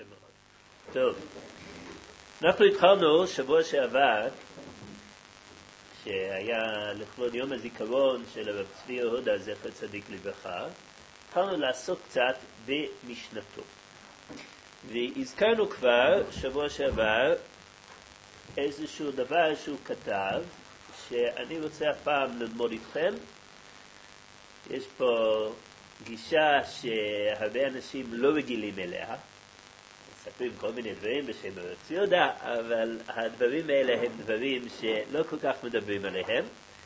יפה מאוד. טוב, אנחנו התחלנו שבוע שעבר, שהיה לכבוד יום הזיכרון של הרב צבי יהודה זכר צדיק לברכה, התחלנו לעסוק קצת במשנתו. והזכרנו כבר שבוע שעבר איזשהו דבר שהוא כתב, שאני רוצה הפעם ללמוד איתכם. יש פה גישה שהרבה אנשים לא רגילים אליה, מספרים כל מיני דברים בשם הרב צבי יהודה, אבל הדברים האלה הם דברים שלא כל כך מדברים עליהם.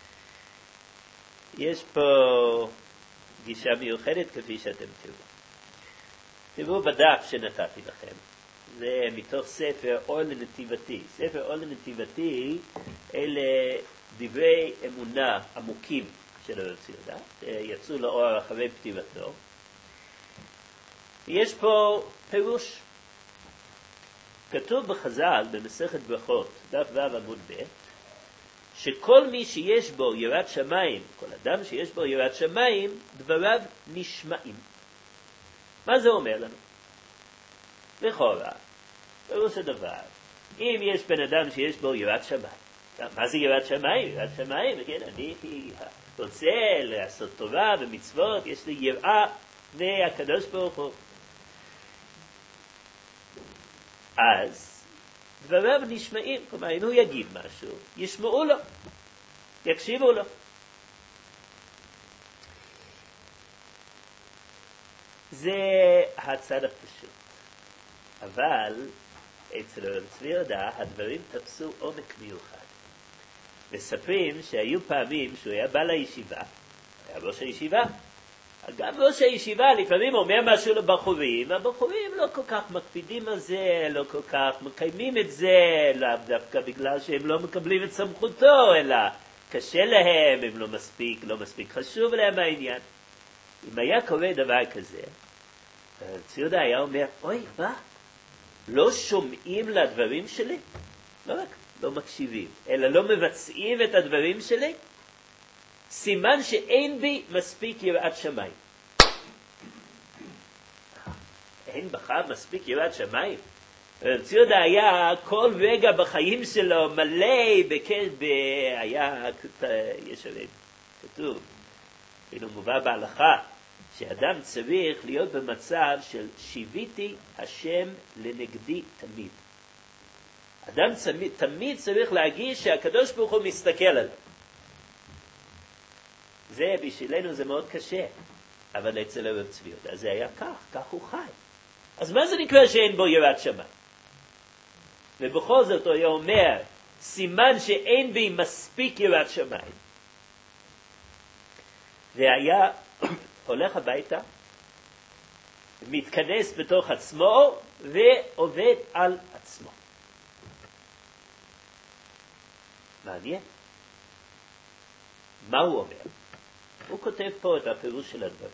יש פה גישה מיוחדת כפי שאתם תראו. תראו בדף שנתתי לכם, זה מתוך ספר אור לנתיבתי. ספר אור לנתיבתי אלה דברי אמונה עמוקים של הרב צבי יהודה, שיצאו לאור אחרי פטירתו. יש פה פירוש. כתוב בחז"ל במסכת ברכות, דף ו' עמוד ב', שכל מי שיש בו יראת שמיים, כל אדם שיש בו יראת שמיים, דבריו נשמעים. מה זה אומר לנו? לכאורה, פירוש הדבר, אם יש בן אדם שיש בו יראת שמיים, מה זה יראת שמיים? יראת שמיים, כן, אני רוצה לעשות תורה ומצוות, יש לי יראה מהקדוש ברוך הוא. אז דבריו נשמעים, כלומר, אם הוא יגיד משהו, ישמעו לו, יקשיבו לו. זה הצד הפשוט. אבל אצל הרב צבי יהודה הדברים תפסו עומק מיוחד. מספרים שהיו פעמים שהוא היה בא לישיבה, היה ראש הישיבה, גם ראש הישיבה לפעמים אומר משהו לבחורים, הבחורים לא כל כך מקפידים על זה, לא כל כך מקיימים את זה, לא דווקא בגלל שהם לא מקבלים את סמכותו, אלא קשה להם, הם לא מספיק חשוב להם העניין. אם היה קורה דבר כזה, צבי יהודה היה אומר, אוי, מה? לא שומעים לדברים שלי? לא רק לא מקשיבים, אלא לא מבצעים את הדברים שלי? סימן שאין בי מספיק יראת שמיים. אין בך מספיק יראת שמיים? צבי יהודה היה כל רגע בחיים שלו מלא יש הרי כתוב, כאילו מובא בהלכה, שאדם צריך להיות במצב של שיביתי השם לנגדי תמיד. אדם תמיד צריך להגיש שהקדוש ברוך הוא מסתכל עליו. זה בשבילנו זה מאוד קשה, אבל אצל הרב צבי יהודה זה היה כך הוא חי. אז מה זה נקרא שאין בו יראת שמיים? ובכל זאת הוא היה אומר, סימן שאין בי מספיק יראת שמיים. והיה הולך הביתה, מתכנס בתוך עצמו ועובד על עצמו. מעניין. מה הוא אומר? הוא כותב פה את הפירוש של הדברים.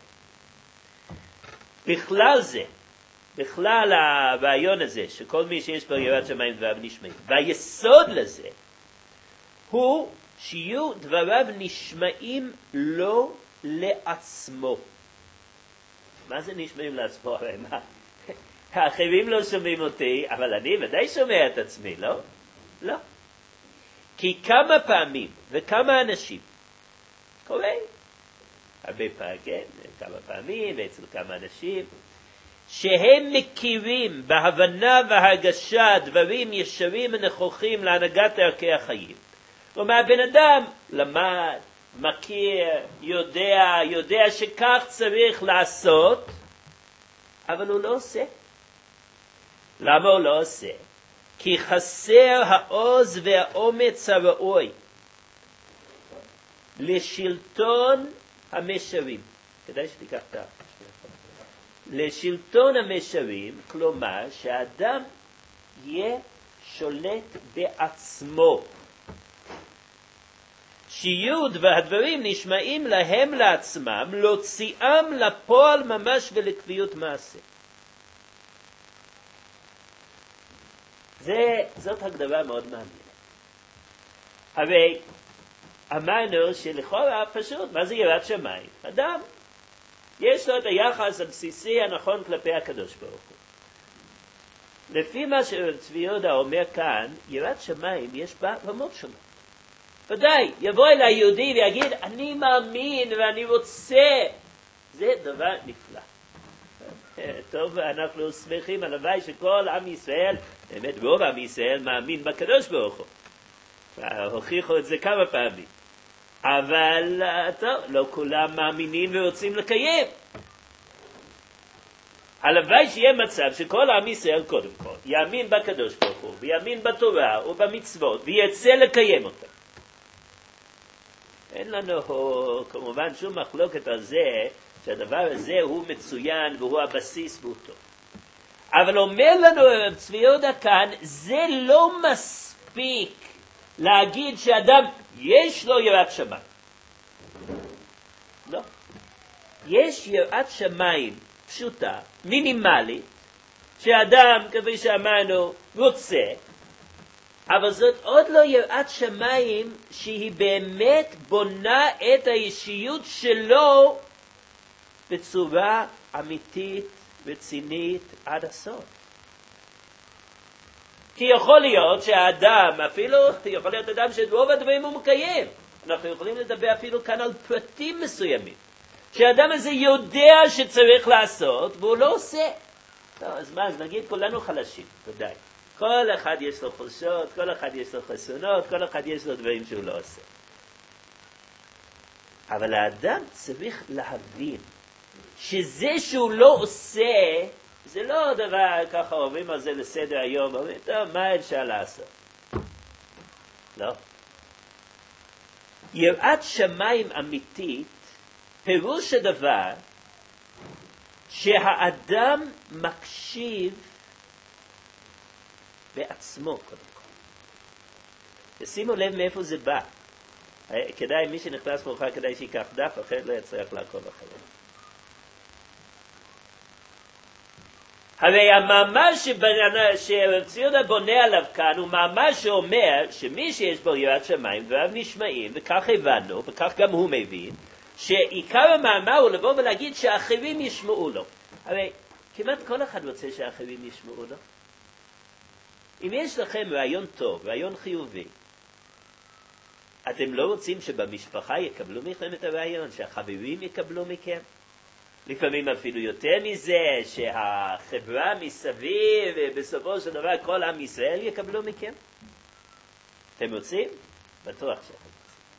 בכלל הרעיון הזה, שכל מי שיש בו יראת שמיים דבריו נשמעים, והיסוד לזה הוא שיהיו דבריו נשמעים לא לעצמו. מה זה נשמעים לעצמו? האחרים לא שומעים אותי, אבל אני ודאי שומע את עצמי, לא? לא. כי כמה פעמים וכמה אנשים קורה, הרבה פעמים, כן, כמה פעמים ואצל כמה אנשים, שהם מכירים בהבנה והרגשה דברים ישרים ונכוחים להנהגת ערכי החיים. כלומר, בן אדם למד, מכיר, יודע שכך צריך לעשות, אבל הוא לא עושה. למה הוא לא עושה? כי חסר העוז והאומץ הראוי לשלטון המשרים. כדאי שתיקח את זה. לשלטון המשרים, כלומר שהאדם יהיה שולט בעצמו. שיוד והדברים נשמעים להם לעצמם, להוציאם לפועל ממש ולקביעות מעשה. זאת הגדרה מאוד מעניינת. הרי אמרנו שלכאורה פשוט, מה זה יראת שמיים? אדם, יש לו את היחס הבסיסי הנכון כלפי הקדוש ברוך הוא. לפי מה שצבי יהודה אומר כאן, יראת שמיים יש בה רמות שונות. ודאי, יבוא אל היהודי ויגיד, אני מאמין ואני רוצה. זה דבר נפלא. טוב, אנחנו שמחים על הווי שכל עם ישראל, באמת רוב עם ישראל, מאמין בקדוש ברוך הוא. הוכיחו את זה כמה פעמים. אבל טוב, לא כולם מאמינים ורוצים לקיים. הלוואי שיהיה מצב שכל עם ישראל קודם כל יאמין בקדוש ברוך הוא ויאמין בתורה ובמצוות ויצא לקיים אותה. אין לנו כמובן שום מחלוקת על זה שהדבר הזה הוא מצוין והוא הבסיס והוא טוב. אבל אומר לנו צבי יהודה כאן, זה לא מספיק להגיד שאדם יש לו יראת שמיים. לא. יש יראת שמיים פשוטה, מינימלית, שאדם, כפי שאמרנו, רוצה, אבל זאת עוד לא יראת שמיים שהיא באמת בונה את האישיות שלו בצורה אמיתית, רצינית, עד הסוף. כי יכול להיות שהאדם, אפילו יכול להיות אדם שרוב הדברים הוא מקיים. אנחנו יכולים לדבר אפילו כאן על פרטים מסוימים. שהאדם הזה יודע שצריך לעשות, והוא לא עושה. טוב, אז מה, אז נגיד כולנו חלשים, ודאי. כל אחד יש לו חולשות, כל אחד יש לו חסרונות, כל אחד יש לו דברים שהוא לא עושה. אבל האדם צריך להבין שזה שהוא לא עושה, זה לא דבר, ככה עוברים על זה לסדר היום, אומרים, טוב, מה אפשר לעשות? לא. יראת שמיים אמיתית, פירוש הדבר שהאדם מקשיב בעצמו קודם כל. ושימו לב מאיפה זה בא. כדאי, מי שנכנס מאוחר כדאי שיקח דף, אחרת לא יצטרך לעקוב אחריו. הרי המאמר שצבי יהודה בונה עליו כאן הוא מאמר שאומר שמי שיש בו יראת שמיים דבריו נשמעים, וכך הבנו, וכך גם הוא מבין, שעיקר המאמר הוא לבוא ולהגיד שהאחרים ישמעו לו. הרי כמעט כל אחד רוצה שהאחרים ישמעו לו. אם יש לכם רעיון טוב, רעיון חיובי, אתם לא רוצים שבמשפחה יקבלו מכם את הרעיון, שהחברים יקבלו מכם? לפעמים אפילו יותר מזה, שהחברה מסביב, ובסופו של דבר כל עם ישראל יקבלו מכם? אתם רוצים? בטוח שאתם רוצים.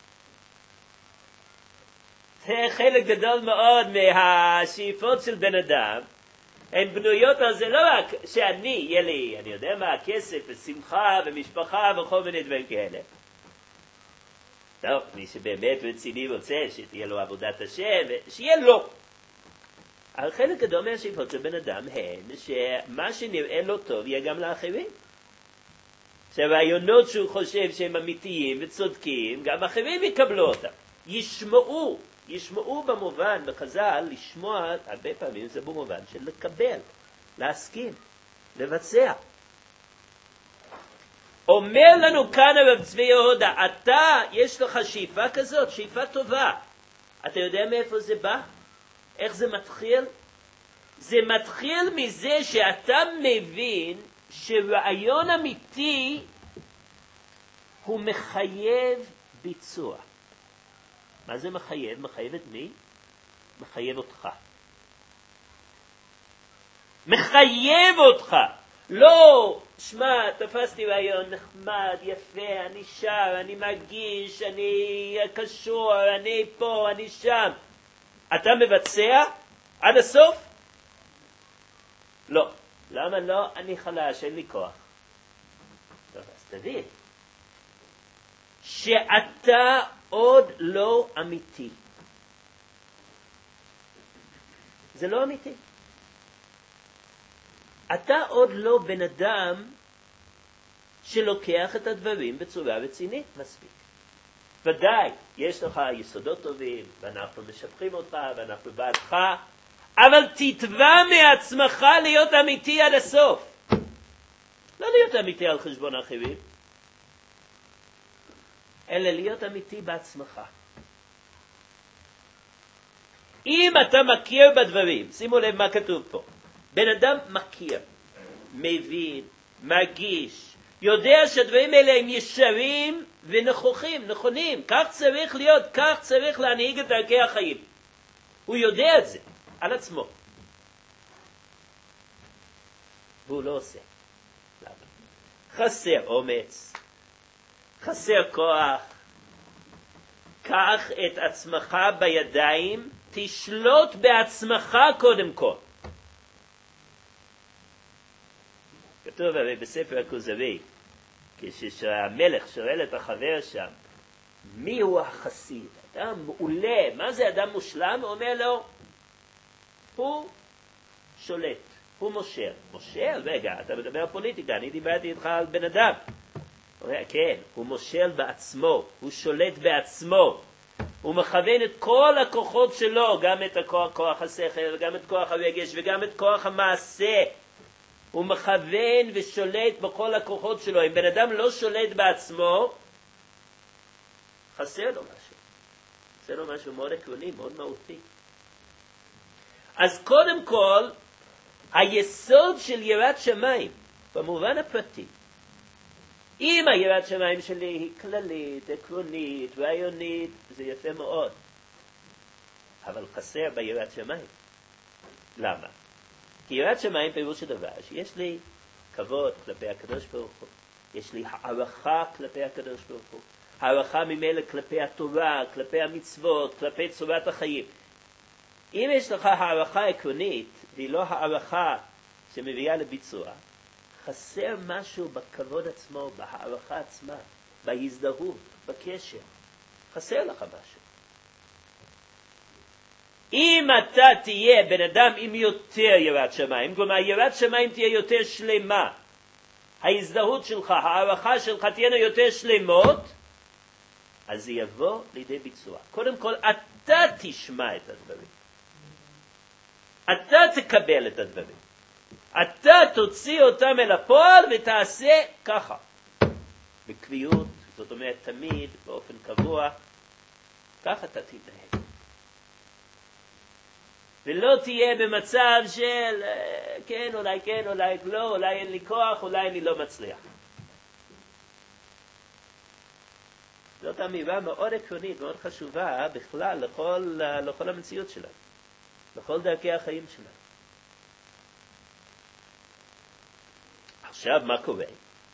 זה חלק גדול מאוד מהשאיפות של בן אדם, הן בנויות על זה לא רק שאני, יהיה לי, אני יודע מה, כסף ושמחה ומשפחה וכל מיני דברים כאלה. טוב, מי שבאמת רציני רוצה שתהיה לו עבודת השם, שיהיה לו. אבל חלק גדול מהשאיפות של בן אדם הן שמה שנראה לו טוב יהיה גם לאחרים. שהרעיונות שהוא חושב שהם אמיתיים וצודקים, גם אחרים יקבלו אותם. ישמעו במובן, בחז"ל, לשמוע, הרבה פעמים זה במובן של לקבל, להסכים, לבצע. אומר לנו כאן הרב צבי יהודה, אתה, יש לך שאיפה כזאת, שאיפה טובה. אתה יודע מאיפה זה בא? איך זה מתחיל? זה מתחיל מזה שאתה מבין שרעיון אמיתי הוא מחייב ביצוע. מה זה מחייב? מחייב את מי? מחייב אותך. מחייב אותך. לא, שמע, תפסתי רעיון נחמד, יפה, אני שר, אני מרגיש, אני קשור, אני פה, אני שם. אתה מבצע עד הסוף? לא. למה לא? אני חלש, אין לי כוח. טוב, אז תבין. שאתה עוד לא אמיתי. זה לא אמיתי. אתה עוד לא בן אדם שלוקח את הדברים בצורה רצינית מספיק. ודאי, יש לך יסודות טובים, ואנחנו משבחים אותך, ואנחנו בעדך, אבל תתבע מעצמך להיות אמיתי עד הסוף. לא להיות אמיתי על חשבון אחרים, אלא להיות אמיתי בעצמך. אם אתה מכיר בדברים, שימו לב מה כתוב פה, בן אדם מכיר. מבין, מרגיש, יודע שהדברים האלה הם ישרים ונכוחים, נכונים, כך צריך להיות, כך צריך להנהיג את דרכי החיים. הוא יודע את זה, על עצמו. והוא לא עושה. למה? חסר אומץ, חסר כוח. קח את עצמך בידיים, תשלוט בעצמך קודם כל. כתוב הרי בספר הכוזרי, כשהמלך שואל את החבר שם, מי הוא החסיד? אדם מעולה, מה זה אדם מושלם? הוא אומר לו, הוא שולט, הוא מושל. מושל? רגע, אתה מדבר פוליטיקה, אני דיברתי איתך על בן אדם. הוא אומר, כן, הוא מושל בעצמו, הוא שולט בעצמו. הוא מכוון את כל הכוחות שלו, גם את כוח השכל, וגם את כוח הרגש, וגם את כוח המעשה. הוא מכוון ושולט בכל הכוחות שלו. אם בן אדם לא שולט בעצמו, חסר לו משהו. חסר לו משהו מאוד עקרוני, מאוד מהותי. אז קודם כל, היסוד של יראת שמיים, במובן הפרטי, אם היראת שמיים שלי היא כללית, עקרונית, רעיונית, זה יפה מאוד. אבל חסר ביראת שמיים. למה? כי יראת שמיים פירוש הדבר שיש לי כבוד כלפי הקדוש ברוך הוא. יש לי הערכה כלפי הקדוש ברוך הוא. הערכה ממילא כלפי התורה, כלפי המצוות, כלפי צורת החיים. אם יש לך הערכה עקרונית, והיא לא הערכה שמביאה לביצוע, חסר משהו בכבוד עצמו, בהערכה עצמה, בהזדהות, בקשר. חסר לך משהו. אם אתה תהיה בן אדם עם יותר יראת שמיים, כלומר יראת שמיים תהיה יותר שלמה, ההזדהות שלך, הערכה שלך תהיינה יותר שלמות, אז זה יבוא לידי ביצוע. קודם כל, אתה תשמע את הדברים. אתה תקבל את הדברים. אתה תוציא אותם אל הפועל ותעשה ככה. בקביעות, זאת אומרת תמיד, באופן קבוע, ככה אתה תתנהג. ולא תהיה במצב של כן, אולי לא, אולי אין לי כוח, אולי אני לא מצליח. זאת אמירה מאוד עקרונית, מאוד חשובה בכלל לכל המציאות שלנו, לכל דרכי החיים שלנו. עכשיו מה קורה?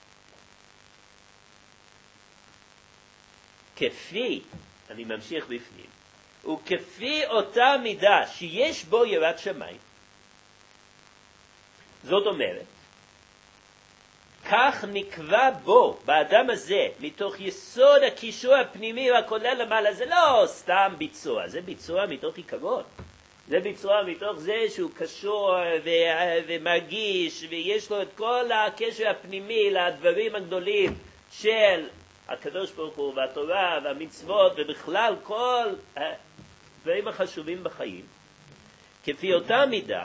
כפי, אני ממשיך בפנים, וכפי אותה מידה שיש בו יראת שמיים, זאת אומרת, כך נקבע בו, באדם הזה, מתוך יסוד הקישור הפנימי והכולל למעלה, זה לא סתם ביצוע, זה ביצוע מתוך עיקרון. זה ביצוע מתוך זה שהוא קשור ומרגיש, ויש לו את כל הקשר הפנימי לדברים הגדולים של הקדוש ברוך הוא והתורה והמצוות, ובכלל כל הדברים החשובים בחיים. כפי אותה מידה,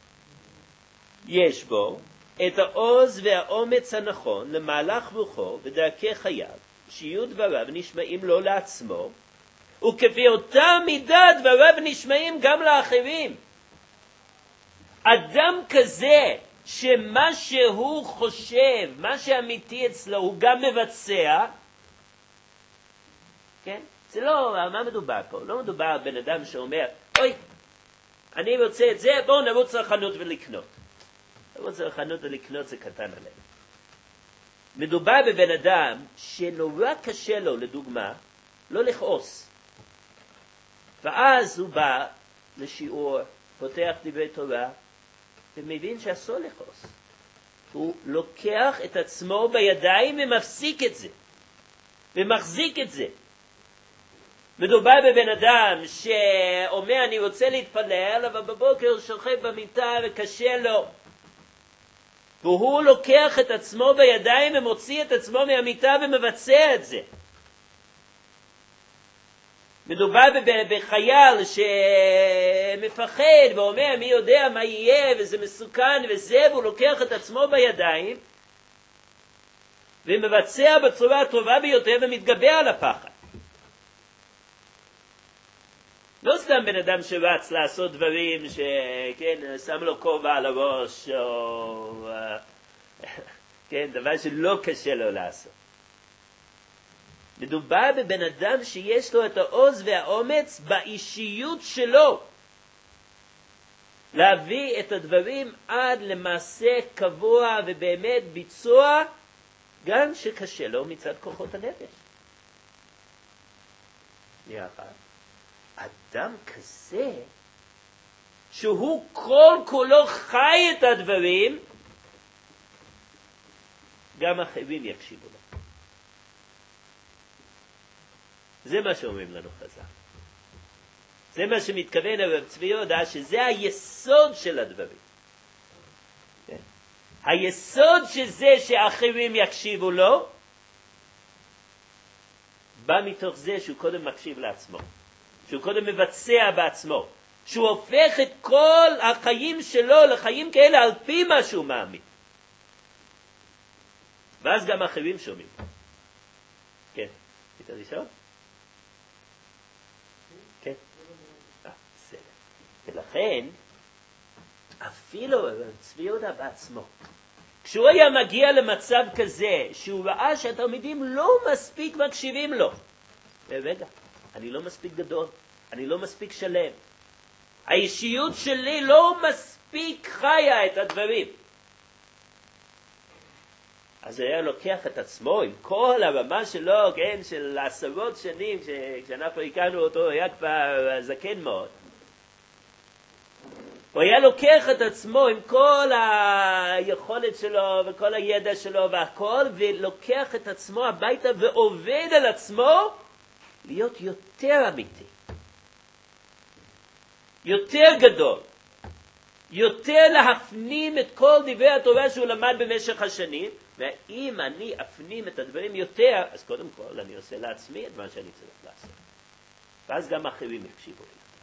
יש בו את העוז והאומץ הנכון למהלך רוחו ודרכי חייו, שיהיו דבריו נשמעים לו לעצמו, וכפי אותה מידה דבריו נשמעים גם לאחרים. אדם כזה שמה שהוא חושב, מה שאמיתי אצלו, הוא גם מבצע, כן? זה לא, מה מדובר פה? לא מדובר על בן אדם שאומר, אוי, אני רוצה את זה, בואו נרוץ לחנות ולקנות. לרוץ לחנות ולקנות זה קטן עליהם. מדובר בבן אדם שנורא קשה לו, לדוגמה, לא לכעוס. ואז הוא בא לשיעור, פותח דברי תורה, ומבין שאסור לכעוס. הוא לוקח את עצמו בידיים ומפסיק את זה, ומחזיק את זה. מדובר בבן אדם שאומר, אני רוצה להתפלל, אבל בבוקר הוא שוכב במיטה וקשה לו. והוא לוקח את עצמו בידיים ומוציא את עצמו מהמיטה ומבצע את זה. מדובר בחייל שמפחד ואומר מי יודע מה יהיה וזה מסוכן וזה, והוא לוקח את עצמו בידיים ומבצע בצורה הטובה ביותר ומתגבר על הפחד. לא סתם בן אדם שרץ לעשות דברים שכן, שם לו כובע על הראש או כן, דבר שלא קשה לו לעשות. מדובר בבן אדם שיש לו את העוז והאומץ באישיות שלו. להביא את הדברים עד למעשה קבוע ובאמת ביצוע, גם שקשה לו מצד כוחות הנפש. אדם כזה, שהוא כל כולו חי את הדברים, גם אחרים יקשיבו לו. זה מה שאומרים לנו חז"ל. זה מה שמתכוון הרב צבי יהודה, שזה היסוד של הדברים. כן? היסוד שזה שאחרים יקשיבו לו, בא מתוך זה שהוא קודם מקשיב לעצמו. שהוא קודם מבצע בעצמו. שהוא הופך את כל החיים שלו לחיים כאלה על פי מה שהוא מאמין. ואז גם אחרים שומעים. כן, היית ראשון? כן. בסדר. ולכן, אפילו צבי יהודה בעצמו, כשהוא היה מגיע למצב כזה, שהוא ראה שהתלמידים לא מספיק מקשיבים לו, רגע, אני לא מספיק גדול, אני לא מספיק שלם, האישיות שלי לא מספיק חיה את הדברים. אז היה לוקח את עצמו עם כל הרמה שלו, כן, של עשרות שנים, כשאנחנו הכרנו אותו, הוא היה כבר זקן מאוד. הוא היה לוקח את עצמו עם כל היכולת שלו וכל הידע שלו והכל, ולוקח את עצמו הביתה ועובד על עצמו להיות יותר אמיתי, יותר גדול, יותר להפנים את כל דברי התורה שהוא למד במשך השנים. ואם אני אפנים את הדברים יותר, אז קודם כל אני עושה לעצמי את מה שאני צריך לעשות. ואז גם אחרים יקשיבו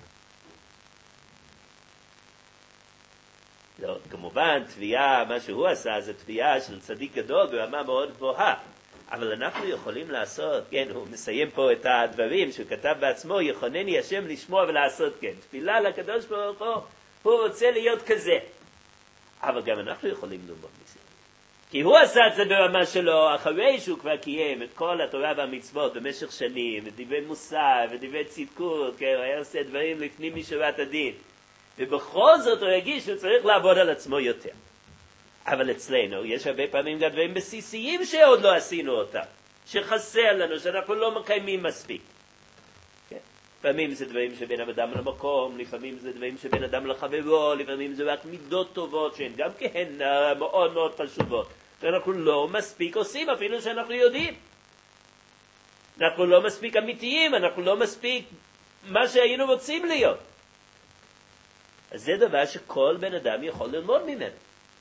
לי. לא, כמובן, תביעה, מה שהוא עשה, זה תביעה של צדיק גדול ברמה מאוד גבוהה. אבל אנחנו יכולים לעשות, כן, הוא מסיים פה את הדברים שהוא כתב בעצמו, יכונני השם לשמוע ולעשות כן. תפילה לקדוש ברוך הוא רוצה להיות כזה. אבל גם אנחנו יכולים ללמוד מזה. כי הוא עשה את זה ברמה שלו, אחרי שהוא כבר קיים את כל התורה והמצוות במשך שנים, ודברי מוסר, ודברי צדקות, כן, הוא היה עושה דברים לפנים משורת הדין. ובכל זאת הוא הרגיש שהוא צריך לעבוד על עצמו יותר. אבל אצלנו יש הרבה פעמים גם דברים בסיסיים שעוד לא עשינו אותם, שחסר לנו, שאנחנו לא מקיימים מספיק. כן? לפעמים זה דברים שבין אדם למקום, לפעמים זה דברים שבין אדם לחברו, לפעמים זה רק מידות טובות שהן גם כן מאוד מאוד חשובות. שאנחנו לא מספיק עושים אפילו שאנחנו יודעים. אנחנו לא מספיק אמיתיים, אנחנו לא מספיק מה שהיינו רוצים להיות. אז זה דבר שכל בן אדם יכול ללמוד ממנו.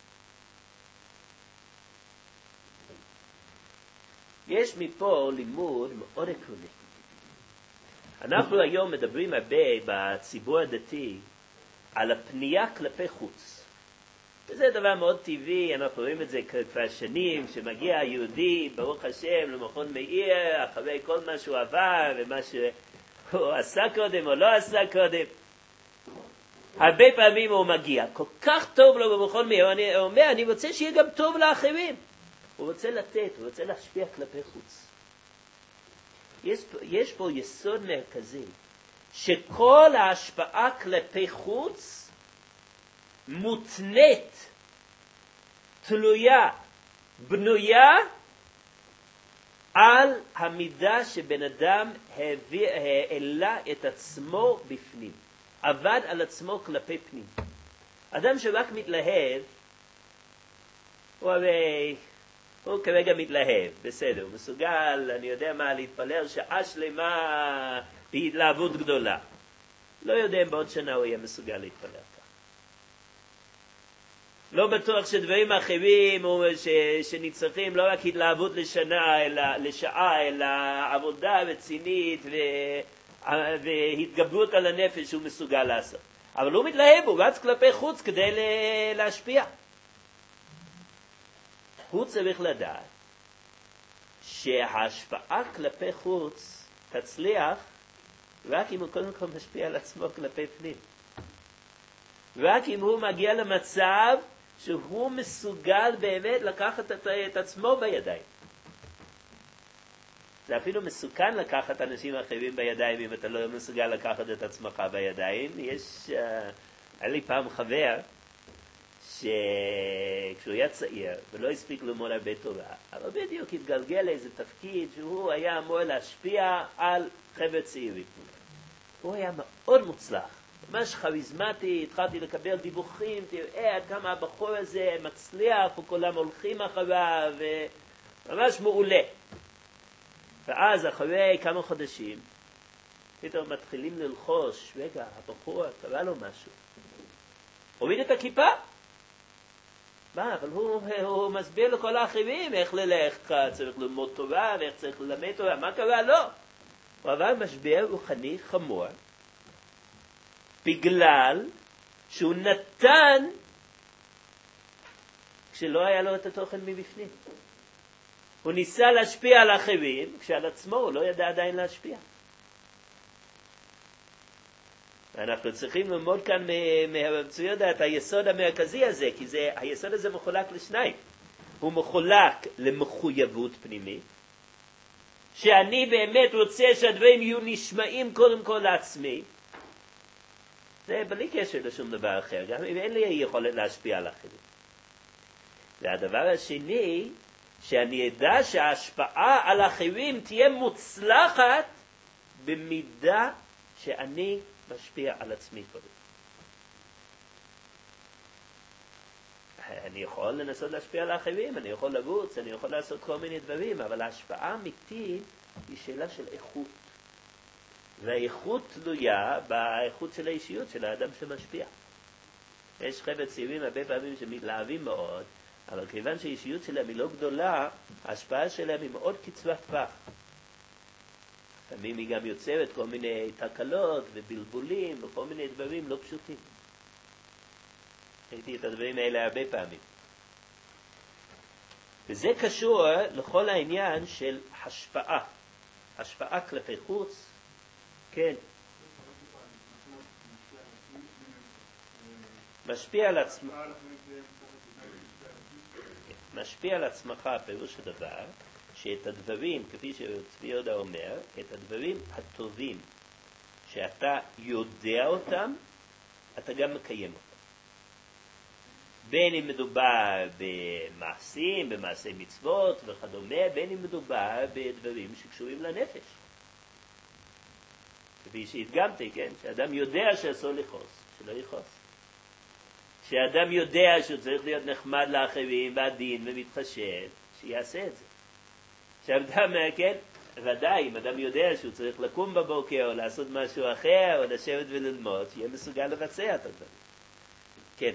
יש מפה לימוד מאוד עקרוני. אנחנו היום מדברים הרבה בציבור הדתי על הפנייה כלפי חוץ. וזה דבר מאוד טבעי, אנחנו רואים את זה כבר שנים, שמגיע היהודי, ברוך השם, למכון מאיר, אחרי כל מה שהוא עבר, ומה שהוא עשה קודם או לא עשה קודם. הרבה פעמים הוא מגיע, כל כך טוב לו במכון מאיר, הוא אומר, אני רוצה שיהיה גם טוב לאחרים. הוא רוצה לתת, הוא רוצה להשפיע כלפי חוץ. יש פה יסוד מרכזי, שכל ההשפעה כלפי חוץ, מותנית, תלויה, בנויה על המידה שבן אדם העלה את עצמו בפנים, עבד על עצמו כלפי פנים. אדם שרק מתלהב, הוא כרגע מתלהב, בסדר, הוא מסוגל, אני יודע מה, להתפלל שעה שלמה בהתלהבות גדולה. לא יודע אם בעוד שנה הוא יהיה מסוגל להתפלל כך. לא בטוח שדברים אחרים שנצרכים לא רק התלהבות לשנה, אלא לשעה, אלא עבודה רצינית והתגברות על הנפש שהוא מסוגל לעשות. אבל הוא מתלהב, הוא רץ כלפי חוץ כדי להשפיע. הוא צריך לדעת שההשפעה כלפי חוץ תצליח רק אם הוא קודם כל משפיע על עצמו כלפי פנים. רק אם הוא מגיע למצב שהוא מסוגל באמת לקחת את עצמו בידיים. זה אפילו מסוכן לקחת אנשים אחרים בידיים אם אתה לא מסוגל לקחת את עצמך בידיים. היה לי פעם חבר שכשהוא היה צעיר ולא הספיק ללמוד הרבה תורה, אבל בדיוק התגלגל לאיזה תפקיד שהוא היה אמור להשפיע על חבר'ה צעירים. הוא היה מאוד מוצלח, ממש כריזמטי, התחלתי לקבל דיווחים, תראה עד כמה הבחור הזה מצליח וכולם הולכים אחריו, וממש מעולה. ואז אחרי כמה חודשים פתאום מתחילים ללחוש, רגע, הבחור קרה לו משהו, הוריד את הכיפה. מה, אבל הוא מסביר לכל האחרים איך ללך, צריך ללמוד תורה ואיך צריך ללמד תורה, מה קרה? לא. הוא עבר משבר רוחני חמור בגלל שהוא נתן כשלא היה לו את התוכן מבפנים. הוא ניסה להשפיע על אחרים כשעל עצמו הוא לא ידע עדיין להשפיע. אנחנו צריכים ללמוד כאן מהרב צבי יהודה את היסוד המרכזי הזה, כי היסוד הזה מחולק לשניים. הוא מחולק למחויבות פנימית, שאני באמת רוצה שהדברים יהיו נשמעים קודם כל לעצמי, זה בלי קשר לשום דבר אחר, גם אם אין לי יכולת להשפיע על אחרים. והדבר השני, שאני אדע שההשפעה על אחרים תהיה מוצלחת במידה שאני משפיע על עצמי קודם. אני יכול לנסות להשפיע על האחרים, אני יכול לרוץ, אני יכול לעשות כל מיני דברים, אבל ההשפעה האמיתית היא שאלה של איכות. והאיכות תלויה באיכות של האישיות של האדם שמשפיע. יש חבר'ה צעירים הרבה פעמים שמתלהבים מאוד, אבל כיוון שהאישיות שלהם היא לא גדולה, ההשפעה שלהם היא מאוד קצרת טווח. לפעמים היא גם יוצרת כל מיני תקלות ובלבולים וכל מיני דברים לא פשוטים. ראיתי את הדברים האלה הרבה פעמים. וזה קשור לכל העניין של השפעה. השפעה כלפי חוץ. כן. משפיע על עצמך. משפיע על עצמך, פירוש הדבר, שאת הדברים, כפי שצבי יהודה אומר, את הדברים הטובים שאתה יודע אותם, אתה גם מקיים אותם. בין אם מדובר במעשים, במעשי מצוות וכדומה, בין אם מדובר בדברים שקשורים לנפש. כפי שהדגמתי, כן? שאדם יודע שאסור לכעוס, שלא יכעוס. שאדם יודע שהוא צריך להיות נחמד לאחרים ועדין ומתחשב, שיעשה את זה. שאדם, כן, ודאי, אם אדם יודע שהוא צריך לקום בבוקר או לעשות משהו אחר או לשבת וללמוד, שיהיה מסוגל לבצע את הדברים. כן.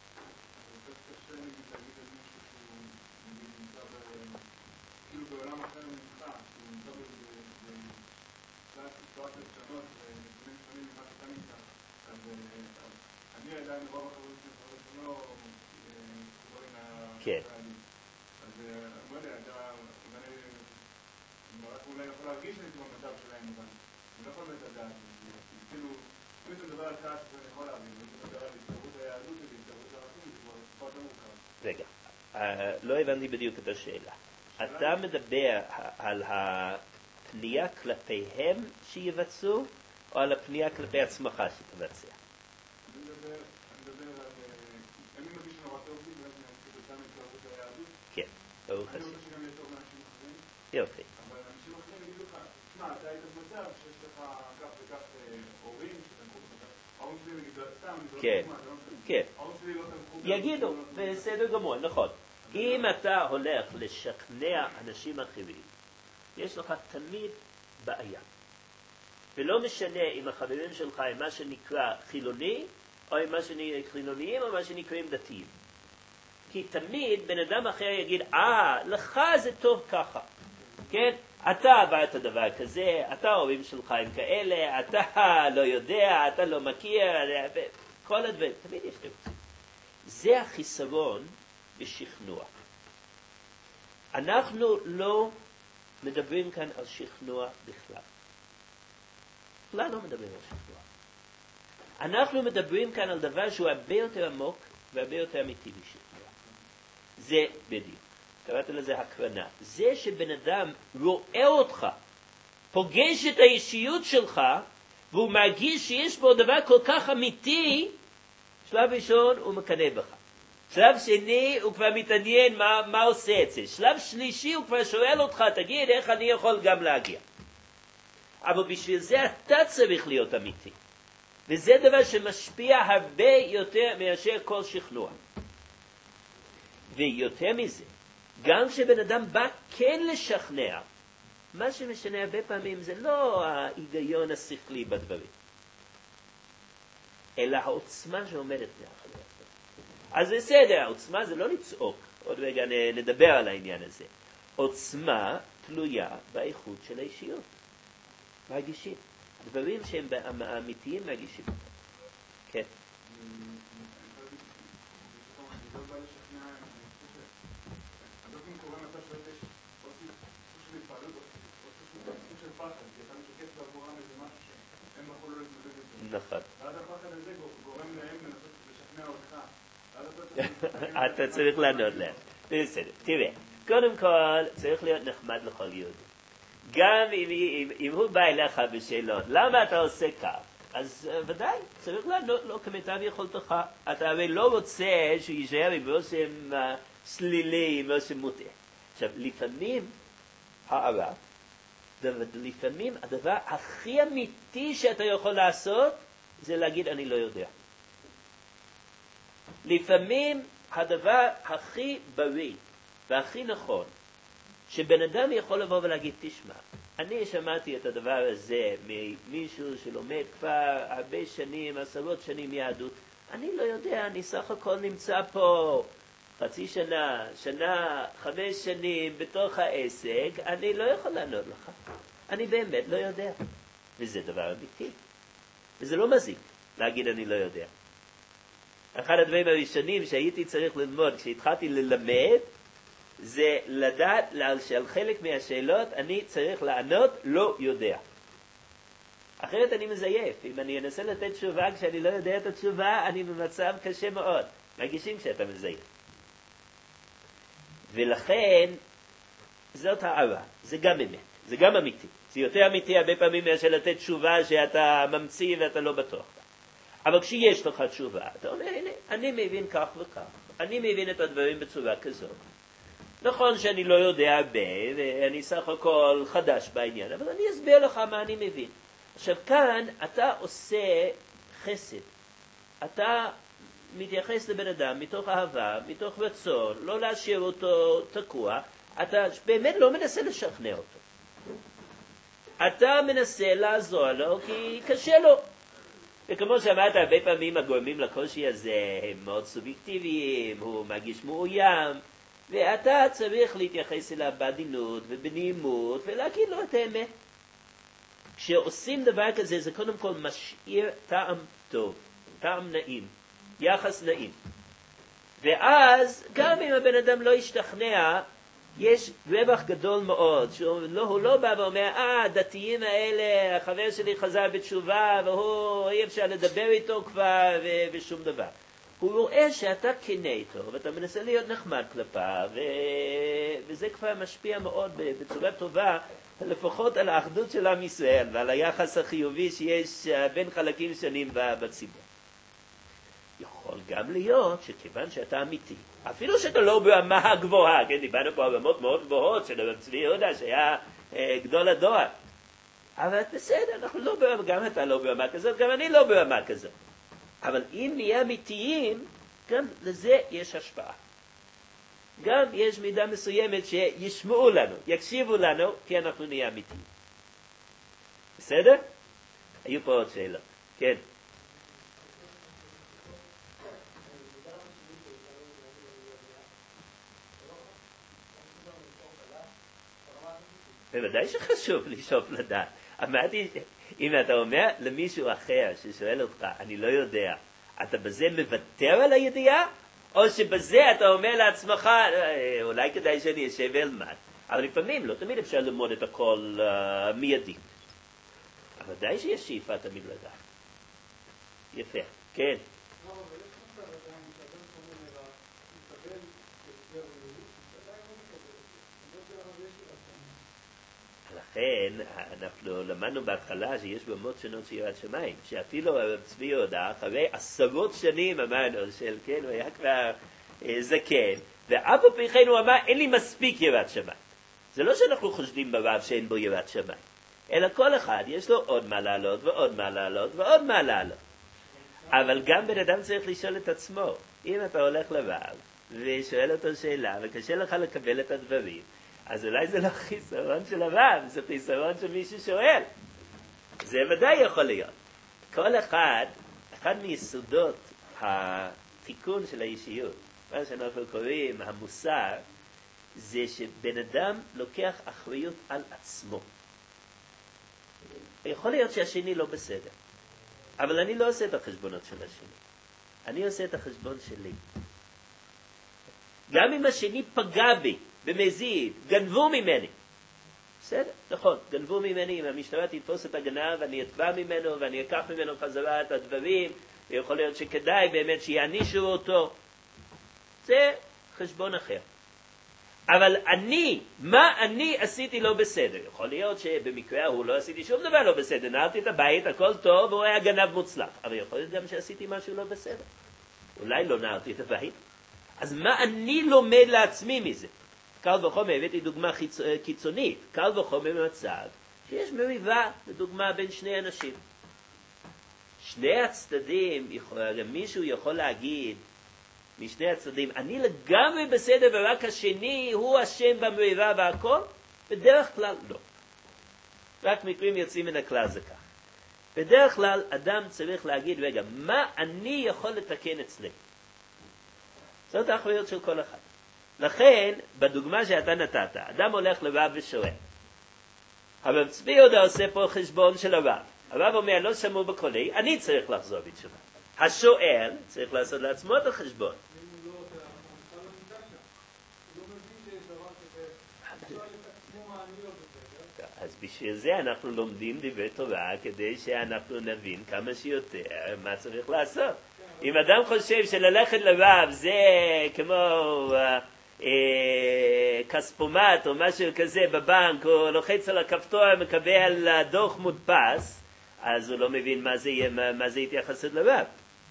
כן. אז לא יודע, אולי יכול להרגיש את זה במצב שלהם, אבל אני לא יכול לדעת. כאילו, אם אתה מדבר על כעס, אני יכול להבין. אם אתה מדבר על התקרבות היהדות והתקרבות הערכים, זה כבר פחות מורכב. רגע, לא הבנתי בדיוק את השאלה. אתה מדבר על הפנייה כלפיהם שיבצעו, או על הפנייה כלפי עצמך שתבצע? אני מדבר על... אני מרגיש נורא טוב לי, ואז כתוצאה מהתקרבות היהדות. כן, ברוך השם. אני רוצה שגם יהיה טוב לאנשים אחרים. יופי. אבל אנשים אחרים יגידו לך, תשמע, אתה היית במצב שיש לך כך וכך הורים שתמכו לך. ההורים שלי נגיד, סתם, כן. ההורים שלי לא תמכו. יגידו, בסדר גמור, נכון. אם אתה הולך לשכנע אנשים אחרים, יש לך תמיד בעיה. ולא משנה אם החברים שלך הם מה שנקרא חילוני, או מה שנקרא חילוניים, או מה שנקראים דתיים. כי תמיד בן אדם אחר יגיד, לך זה טוב ככה. כן? אתה עברת דבר כזה, אתה ההורים שלך הם כאלה, אתה לא יודע, אתה לא מכיר, כל הדברים. תמיד יש תמיד. זה החיסרון בשכנוע. אנחנו לא מדברים כאן על שכנוע בכלל. בכלל לא מדברים על שכנוע. אנחנו מדברים כאן על דבר שהוא הרבה יותר עמוק והרבה יותר אמיתי משכנוע. זה בדיוק. קראת לזה הקרנה. זה שבן אדם רואה אותך, פוגש את האישיות שלך, והוא מרגיש שיש בו דבר כל כך אמיתי, שלב ראשון הוא מקנא בך. שלב שני הוא כבר מתעניין מה עושה את זה. שלב שלישי הוא כבר שואל אותך, תגיד איך אני יכול גם להגיע. אבל בשביל זה אתה צריך להיות אמיתי. וזה דבר שמשפיע הרבה יותר מאשר כל שכנוע. ויותר מזה, גם כשבן אדם בא כן לשכנע, מה שמשנה הרבה פעמים זה לא ההיגיון השכלי בדברים, אלא העוצמה שעומדת מאחורי. אז בסדר, העוצמה זה לא לצעוק, עוד רגע נדבר על העניין הזה. עוצמה תלויה באיכות של האישיות. מרגישים. דברים שהם אמיתיים מרגישים. כן. נכון. ואז הפחד הזה גורם להם לנסות לשכנע אותך. אתה צריך לענות להם. בסדר, תראה. קודם כל, צריך להיות נחמד לכל יהודי. גם אם הוא בא אליך בשאלות, למה אתה עושה כך? אז ודאי, צריך לענות לו כמיטב יכולתך. אתה הרי לא רוצה שהוא יישאר עם רושם סלילי, עם רושם מוטעה. עכשיו, לפעמים הערה, לפעמים הדבר הכי אמיתי שאתה יכול לעשות, זה להגיד אני לא יודע. לפעמים הדבר הכי בריא והכי נכון, שבן אדם יכול לבוא ולהגיד, תשמע, אני שמעתי את הדבר הזה ממישהו שלומד כבר הרבה שנים, עשרות שנים יהדות, אני לא יודע, אני סך הכל נמצא פה חצי שנה, שנה, 5 שנים בתוך העסק, אני לא יכול לענות לך. אני באמת לא יודע. וזה דבר אמיתי. וזה לא מזיק להגיד אני לא יודע. אחד הדברים הראשונים שהייתי צריך ללמוד כשהתחלתי ללמד, זה לדעת שעל חלק מהשאלות אני צריך לענות לא יודע. אחרת אני מזייף. אם אני אנסה לתת תשובה כשאני לא יודע את התשובה, אני במצב קשה מאוד. מרגישים שאתה מזייף. ולכן, זאת הערה. זה גם אמת. זה גם אמיתי. זה יותר אמיתי הרבה פעמים מאשר לתת תשובה שאתה ממציא ואתה לא בטוח. אבל כשיש לך תשובה, אתה אומר, הנה, אני מבין כך וכך. אני מבין את הדברים בצורה כזאת. נכון שאני לא יודע הרבה, ואני סך הכל חדש בעניין, אבל אני אסביר לך מה אני מבין. עכשיו כאן אתה עושה חסד. אתה מתייחס לבן אדם מתוך אהבה, מתוך רצון, לא להשאיר אותו תקוע. אתה באמת לא מנסה לשכנע אותו. אתה מנסה לעזור לו כי קשה לו. וכמו שאמרת, הרבה פעמים הגורמים לקושי הזה הם מאוד סובייקטיביים, הוא מרגיש מאוים, ואתה צריך להתייחס אליו בעדינות ובנעימות ולהגיד לו את האמת. כשעושים דבר כזה זה קודם כל משאיר טעם טוב, טעם נעים, יחס נעים. ואז גם אם הבן אדם לא ישתכנע, יש רווח גדול מאוד, הוא לא בא ואומר, הדתיים האלה, החבר שלי חזר בתשובה, והוא אי אפשר לדבר איתו כבר, ושום דבר. הוא רואה שאתה כנה איתו, ואתה מנסה להיות נחמד כלפיו, וזה כבר משפיע מאוד בצורה טובה, לפחות על האחדות של עם ישראל, ועל היחס החיובי שיש בין חלקים שונים בציבור. יכול גם להיות שכיוון שאתה אמיתי, אפילו שאתה לא ברמה הגבוהה, כן, דיברנו פה ברמות מאוד גבוהות של הרב צבי יהודה שהיה גדול הדור, אבל בסדר, אנחנו לא ברמה, גם אתה לא ברמה כזאת, גם אני לא ברמה כזאת. אבל אם נהיה אמיתיים, גם לזה יש השפעה. גם יש מידה מסוימת שישמעו לנו, יקשיבו לנו, כי אנחנו נהיה אמיתיים. בסדר? היו פה עוד שאלות. כן. בוודאי שחשוב לשאוף לדעת. אמרתי, אם אתה אומר למישהו אחר ששואל אותך, אני לא יודע, אתה בזה מוותר על הידיעה? או שבזה אתה אומר לעצמך, אולי כדאי שאני אשב ואלמד. אבל לפעמים, לא תמיד אפשר ללמוד את הכל מיידית. אבל ודאי שיש שאיפה תמיד לדעת. יפה, כן. לכן אנחנו למדנו בהתחלה שיש במות שונות של יראת שמיים, שאפילו הרב צבי יהודה, אחרי עשרות שנים אמרנו, של כן, הוא היה כבר זקן, ואף על פי כן הוא אמר, אין לי מספיק יראת שמיים. זה לא שאנחנו חושדים ברב שאין בו יראת שמיים, אלא כל אחד יש לו עוד מה לעלות ועוד מה לעלות ועוד מה לעלות. אבל גם בן אדם צריך לשאול את עצמו, אם אתה הולך לרב ושואל אותו שאלה וקשה לך לקבל את הדברים, אז אולי זה לא חיסרון של הרב, זה חיסרון של מי ששואל. זה ודאי יכול להיות. כל אחד מיסודות התיקון של האישיות, מה שאנחנו קוראים המוסר, זה שבן אדם לוקח אחריות על עצמו. יכול להיות שהשני לא בסדר, אבל אני לא עושה את החשבונות של השני. אני עושה את החשבון שלי. גם אם השני פגע בי, במזיד, גנבו ממני. בסדר, נכון, גנבו ממני, אם המשטרה תתפוס את הגנב, אני אתבע ממנו ואני אקח ממנו חזרה את הדברים, ויכול להיות שכדאי באמת שיענישו אותו. זה חשבון אחר. אבל מה אני עשיתי לא בסדר? יכול להיות שבמקרה הוא לא עשיתי שום דבר לא בסדר, נעלתי את הבית, הכל טוב, והוא היה גנב מוצלח. אבל יכול להיות גם שעשיתי משהו לא בסדר. אולי לא נעלתי את הבית. אז מה אני לומד לעצמי מזה? קל וחומר, הבאתי דוגמה קיצונית, קל וחומר במצב שיש מריבה, לדוגמה, בין שני אנשים. שני הצדדים, מישהו יכול להגיד, משני הצדדים, אני לגמרי בסדר ורק השני הוא אשם במריבה והכל? בדרך כלל לא. רק מקרים יוצאים מן הכלל זה כך. בדרך כלל אדם צריך להגיד, רגע, מה אני יכול לתקן אצלי? זאת האחריות של כל אחד. לכן, בדוגמה שאתה נתת, אדם הולך לרב ושואל. הרב צבי יהודה עושה פה חשבון של הרב. הרב אומר, לא שמעו בקולי, אני צריך לחזור בתשובה. השואל צריך לעשות לעצמו את החשבון. אז בשביל זה אנחנו לומדים דברי תורה, כדי שאנחנו נבין כמה שיותר מה צריך לעשות. אם אדם חושב שללכת לרב זה כמו כספומט או משהו כזה בבנק, או לוחץ על הכפתור ומקבל דוח מודפס, אז הוא לא מבין מה זה התייחסות לרב.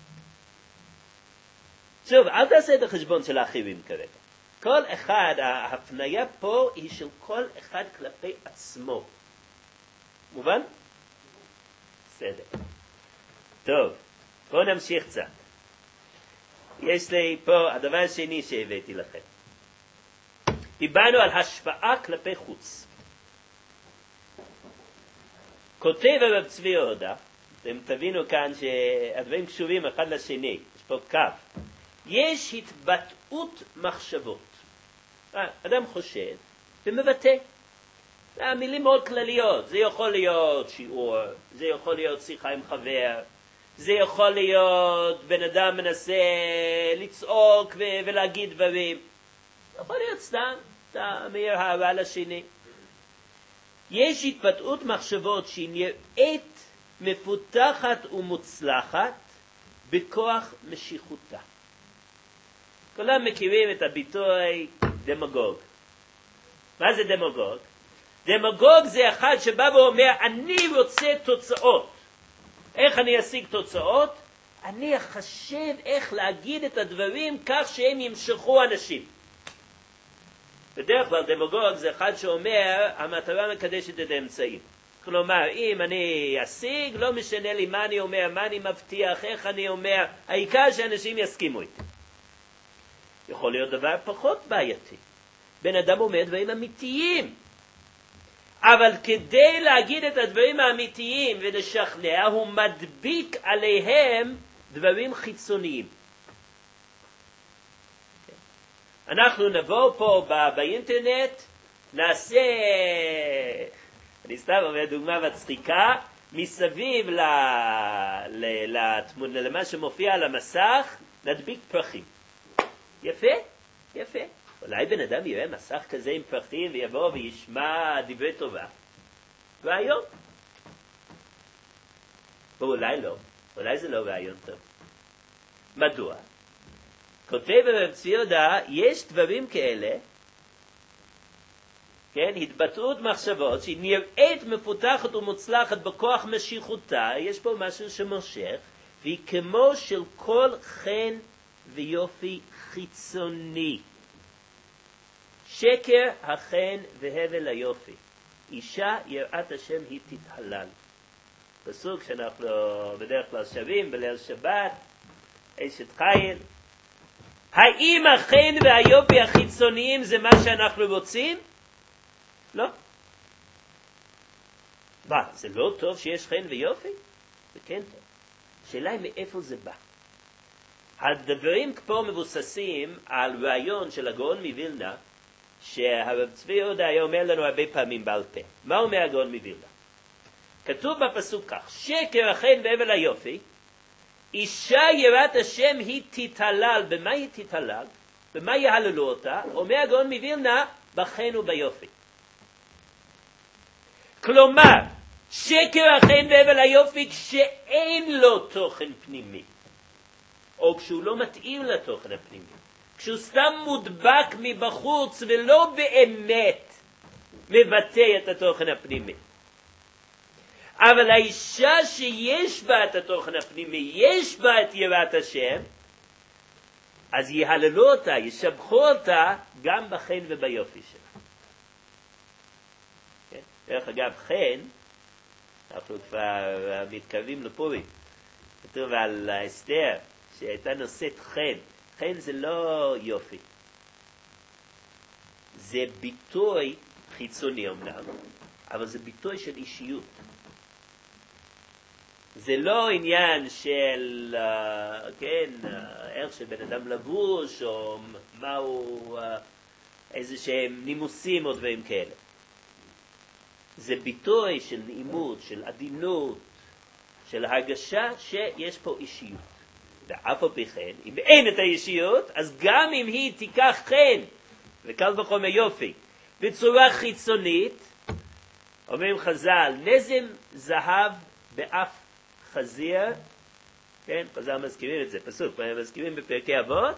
שוב, אל תעשה את החשבון של האחרים כרגע. כל אחד, ההפניה פה היא של כל אחד כלפי עצמו. מובן? בסדר. טוב, בואו נמשיך קצת. יש לי פה הדבר השני שהבאתי לכם. דיברנו על השפעה כלפי חוץ. כותב הרב צבי יהודה, אתם תבינו כאן שהדברים קשורים אחד לשני, יש פה קו. יש התבטאות מחשבות. אדם חושב ומבטא. מילים מאוד כלליות. זה יכול להיות שיעור, זה יכול להיות שיחה עם חבר, זה יכול להיות בן אדם מנסה לצעוק ולהגיד דברים. יכול להיות סתם, אתה מעיר הערה לשני. יש התבטאות מחשבות שהיא נראית מפותחת ומוצלחת בכוח משיכותה. כולם מכירים את הביטוי דמגוג. מה זה דמגוג? דמגוג זה אחד שבא ואומר, אני רוצה תוצאות. איך אני אשיג תוצאות? אני אחשב איך להגיד את הדברים כך שהם ימשכו אנשים. בדרך כלל דמגוג זה אחד שאומר, המטרה מקדשת את האמצעים. כלומר, אם אני אשיג, לא משנה לי מה אני אומר, מה אני מבטיח, איך אני אומר, העיקר שאנשים יסכימו איתי. יכול להיות דבר פחות בעייתי. בן אדם אומר דברים אמיתיים. אבל כדי להגיד את הדברים האמיתיים ולשכנע, הוא מדביק עליהם דברים חיצוניים. אנחנו נבוא פה באינטרנט, נעשה, אני סתם אומר דוגמה מצחיקה, מסביב למה שמופיע על המסך, נדביק פרחים. יפה, יפה. אולי בן אדם יראה מסך כזה עם פרחים ויבוא וישמע דברי טובה. רעיון. ואולי לא. אולי זה לא רעיון טוב. מדוע? כותב הרב צבי יהודה, יש דברים כאלה כן, התבטאות מחשבות שהיא נראית מפותחת ומוצלחת בכוח משיכותה, יש פה משהו שמושך, והיא כמו של כל חן ויופי חיצוני. שקר החן והבל היופי. אישה יראת השם היא תתהלל. פסוק שאנחנו בדרך כלל שווים בליל שבת, אשת חיל. האם החן והיופי החיצוניים זה מה שאנחנו רוצים? לא. מה, זה לא טוב שיש חן ויופי? זה כן טוב. השאלה היא מאיפה זה בא. הדברים פה מבוססים על רעיון של הגאון מווילנה, שהרב צבי יהודה היה אומר לנו הרבה פעמים בעל פה. מה אומר הגאון מווילנה? כתוב בפסוק כך, שקר החן והבל היופי, אישה יראת השם היא תתהלל. במה היא תתהלל? במה יהללו אותה? אומר הגאון מווילנה, בחן וביופי. כלומר, שקר החן והבל היופי כשאין לו תוכן פנימי, או כשהוא לא מתאים לתוכן הפנימי, כשהוא סתם מודבק מבחוץ ולא באמת מבטא את התוכן הפנימי. אבל האישה שיש בה את התוכן הפנימי, יש בה את יראת השם, אז יהללו אותה, ישבחו אותה גם בחן וביופי שלה. כן? דרך אגב, חן, אנחנו כבר מתקרבים לפורים, כתוב על אסתר שהייתה נושאת חן. חן זה לא יופי, זה ביטוי חיצוני אמנם, אבל זה ביטוי של אישיות. זה לא עניין של, איך שבן אדם לבוש, או מהו, איזה שהם נימוסים או דברים כאלה. זה ביטוי של נעימות, של עדינות, של הרגשה שיש פה אישיות. ואף על פי כן, אם אין את האישיות, אז גם אם היא תיקח חן, וקל וחומר יופי, בצורה חיצונית, אומרים חז"ל, נזם זהב באף חזיר, כן, חז"ל מזכירים את זה, פסוק, מזכירים בפרקי אבות,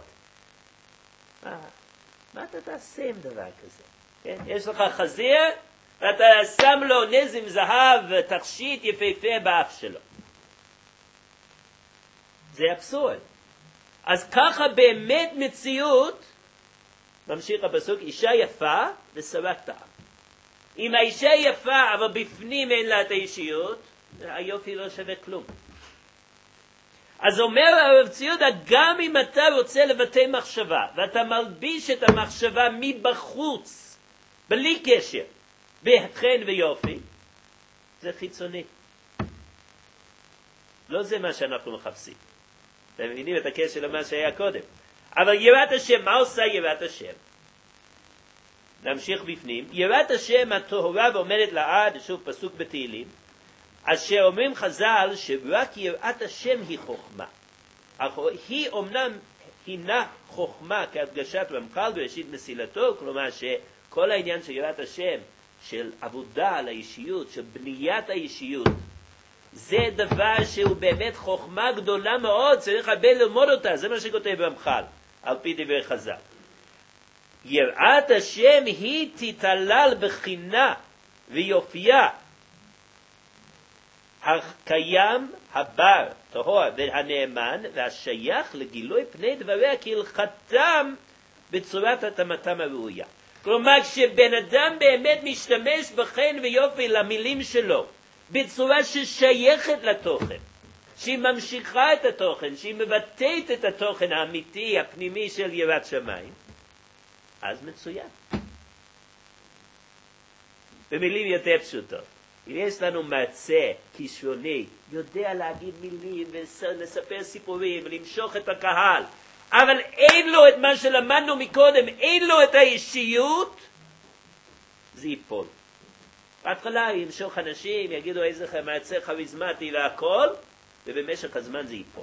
מה אתה תעשה עם דבר כזה? כן? יש לך חזיר, ואתה שם לו נזם זהב, תכשיט יפהפה באף שלו. זה אבסורד. אז ככה באמת מציאות, ממשיך הפסוק, אישה יפה ושרת טעם. אם האישה יפה, אבל בפנים אין לה את האישיות, היופי לא שווה כלום. אז אומר הרב צבי יהודה, גם אם אתה רוצה לבטא מחשבה, ואתה מלביש את המחשבה מבחוץ, בלי קשר, בחן ויופי, זה חיצוני. לא זה מה שאנחנו מחפשים. אתם מבינים את הקשר למה שהיה קודם. אבל יראת השם, מה עושה יראת השם? נמשיך בפנים. יראת השם הטהורה ועומדת לעד, שוב פסוק בתהילים, אשר אומרים חז"ל שרק יראת השם היא חוכמה. היא אומנם הינה חוכמה כהדגשת רמח"ל בראשית מסילתו, כלומר שכל העניין של יראת השם, של עבודה על האישיות, של בניית האישיות, זה דבר שהוא באמת חוכמה גדולה מאוד, צריך הרבה ללמוד אותה, זה מה שכותב רמח"ל, על פי דברי חז"ל. יראת השם היא תתהלל בחינה ויופייה, הקיים, הבר, טהור והנאמן, והשייך לגילוי פני דבריה כהלכתם בצורת התאמתם הראויה. כלומר, כשבן אדם באמת משתמש בחן ויופי למילים שלו, בצורה ששייכת לתוכן, שהיא ממשיכה את התוכן, שהיא מבטאת את התוכן האמיתי, הפנימי של יראת שמיים, אז מצוין. במילים יותר פשוטות, אם יש לנו מרצה כישרוני, יודע להגיד מילים ולספר סיפורים ולמשוך את הקהל, אבל אין לו את מה שלמדנו מקודם, אין לו את האישיות, זה ייפול. בהתחלה ימשוך אנשים, יגידו איזה מרצה חריזמטי והכל, ובמשך הזמן זה ייפול.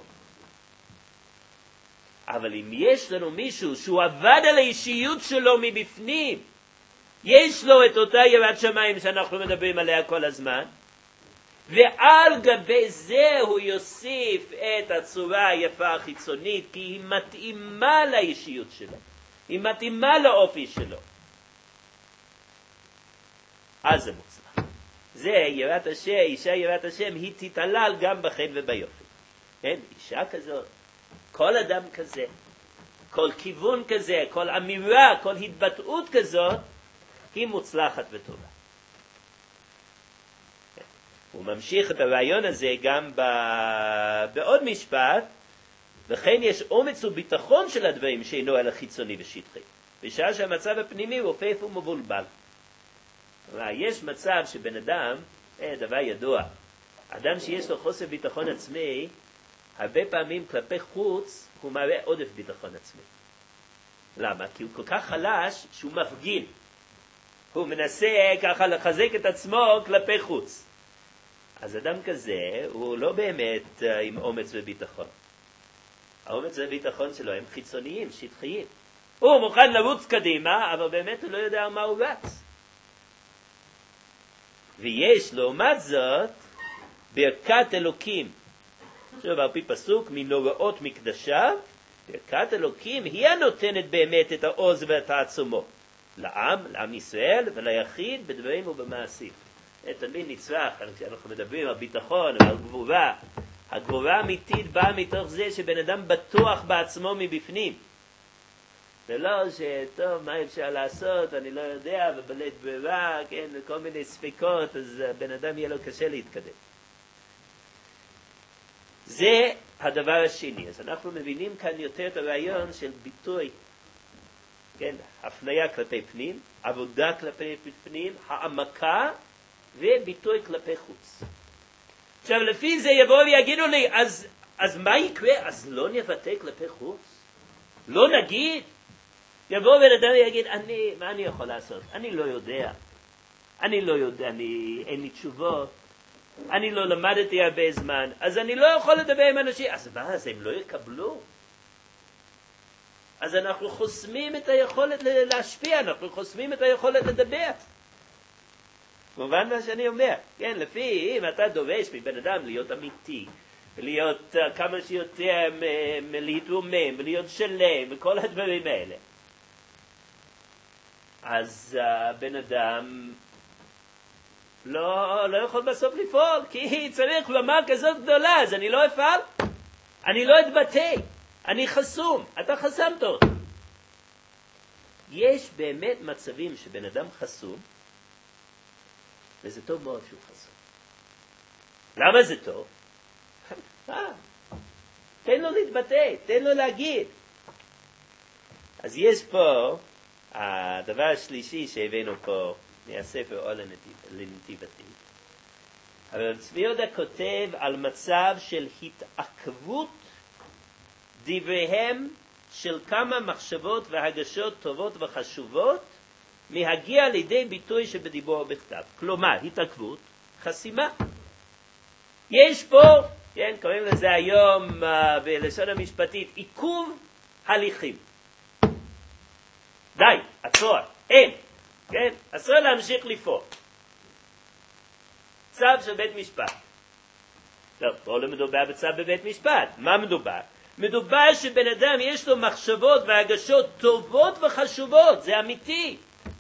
אבל אם יש לנו מישהו שהוא עבד על האישיות שלו מבפנים, יש לו את אותה יראת שמיים שאנחנו מדברים עליה כל הזמן, ועל גבי זה הוא יוסיף את הצורה היפה החיצונית, כי היא מתאימה לאישיות שלו, היא מתאימה לאופי שלו. אז זה מוצלח. זה יראת השם, אישה יראת השם, היא תתעלל גם בחן וביופי. כן, אישה כזאת, כל אדם כזה, כל כיוון כזה, כל אמירה, כל התבטאות כזאת, היא מוצלחת וטובה. הוא ממשיך את הרעיון הזה גם בעוד משפט, וכן יש אומץ וביטחון של הדברים שאינו אלא חיצוני ושטחי, בשעה שהמצב הפנימי הוא הופך ומבולבל. יש מצב שבן אדם, דבר ידוע, אדם שיש לו חוסר ביטחון עצמי, הרבה פעמים כלפי חוץ הוא מראה עודף ביטחון עצמי. למה? כי הוא כל כך חלש שהוא מפגין. הוא מנסה ככה לחזק את עצמו כלפי חוץ. אז אדם כזה הוא לא באמת עם אומץ וביטחון. האומץ והביטחון שלו הם חיצוניים, שטחיים. הוא מוכן לרוץ קדימה, אבל באמת הוא לא יודע מה הוא רץ. ויש לעומת זאת ברכת אלוקים. עכשיו על פי פסוק, מנוראות מקדשיו, ברכת אלוקים היא הנותנת באמת את העוז והתעצומות. לעם ישראל וליחיד בדברים ובמעשים. תמיד נצרך, כשאנחנו מדברים על ביטחון ועל גבורה, הגבורה האמיתית באה מתוך זה שבן אדם בטוח בעצמו מבפנים. זה לא שטוב, מה אפשר לעשות, אני לא יודע, ובלית ברירה, כן, וכל מיני ספקות, אז בן אדם יהיה לו קשה להתקדם. זה הדבר השני. אז אנחנו מבינים כאן יותר את הרעיון של ביטוי, כן, הפניה כלפי פנים, עבודה כלפי פנים, העמקה וביטוי כלפי חוץ. עכשיו לפי זה יבואו ויגידו לי, אז מה יקרה? אז לא נבטא כלפי חוץ? לא נגיד? יבוא בן אדם ויגיד, מה אני יכול לעשות? אני לא יודע, אין לי תשובות, אני לא למדתי הרבה זמן, אז אני לא יכול לדבר עם אנשים. אז מה, אז הם לא יקבלו? אז אנחנו חוסמים את היכולת להשפיע, אנחנו חוסמים את היכולת לדבר. מובן מה שאני אומר, כן, לפי אם אתה דורש מבן אדם להיות אמיתי, להיות כמה שיותר להתרומם, ולהיות שלם, וכל הדברים האלה, אז הבן אדם לא יכול בסוף לפעול, כי צריך לומר כזאת גדולה, אז אני לא אפעל, אני לא אתבטא, אני חסום, אתה חסמת אותי. יש באמת מצבים שבן אדם חסום, וזה טוב מאוד שהוא חסום. למה זה טוב? תן לו להתבטא, תן לו להגיד. אז יש פה הדבר השלישי שהבאנו פה מהספר אור לנתיבתי. אבל צבי יהודה כותב על מצב של התעכבות דבריהם של כמה מחשבות והרגשות טובות וחשובות מהגיע לידי ביטוי שבדיבור בכתב. כלומר, התעכבות, חסימה. יש פה, כן, קוראים לזה היום בלשון המשפטית, עיכוב הליכים. די, עצור, אין, כן? אסור להמשיך לפעול. צו של בית משפט. טוב, פה לא מדובר בצו בבית משפט. מה מדובר? מדובר שבן אדם יש לו מחשבות והרגשות טובות וחשובות, זה אמיתי.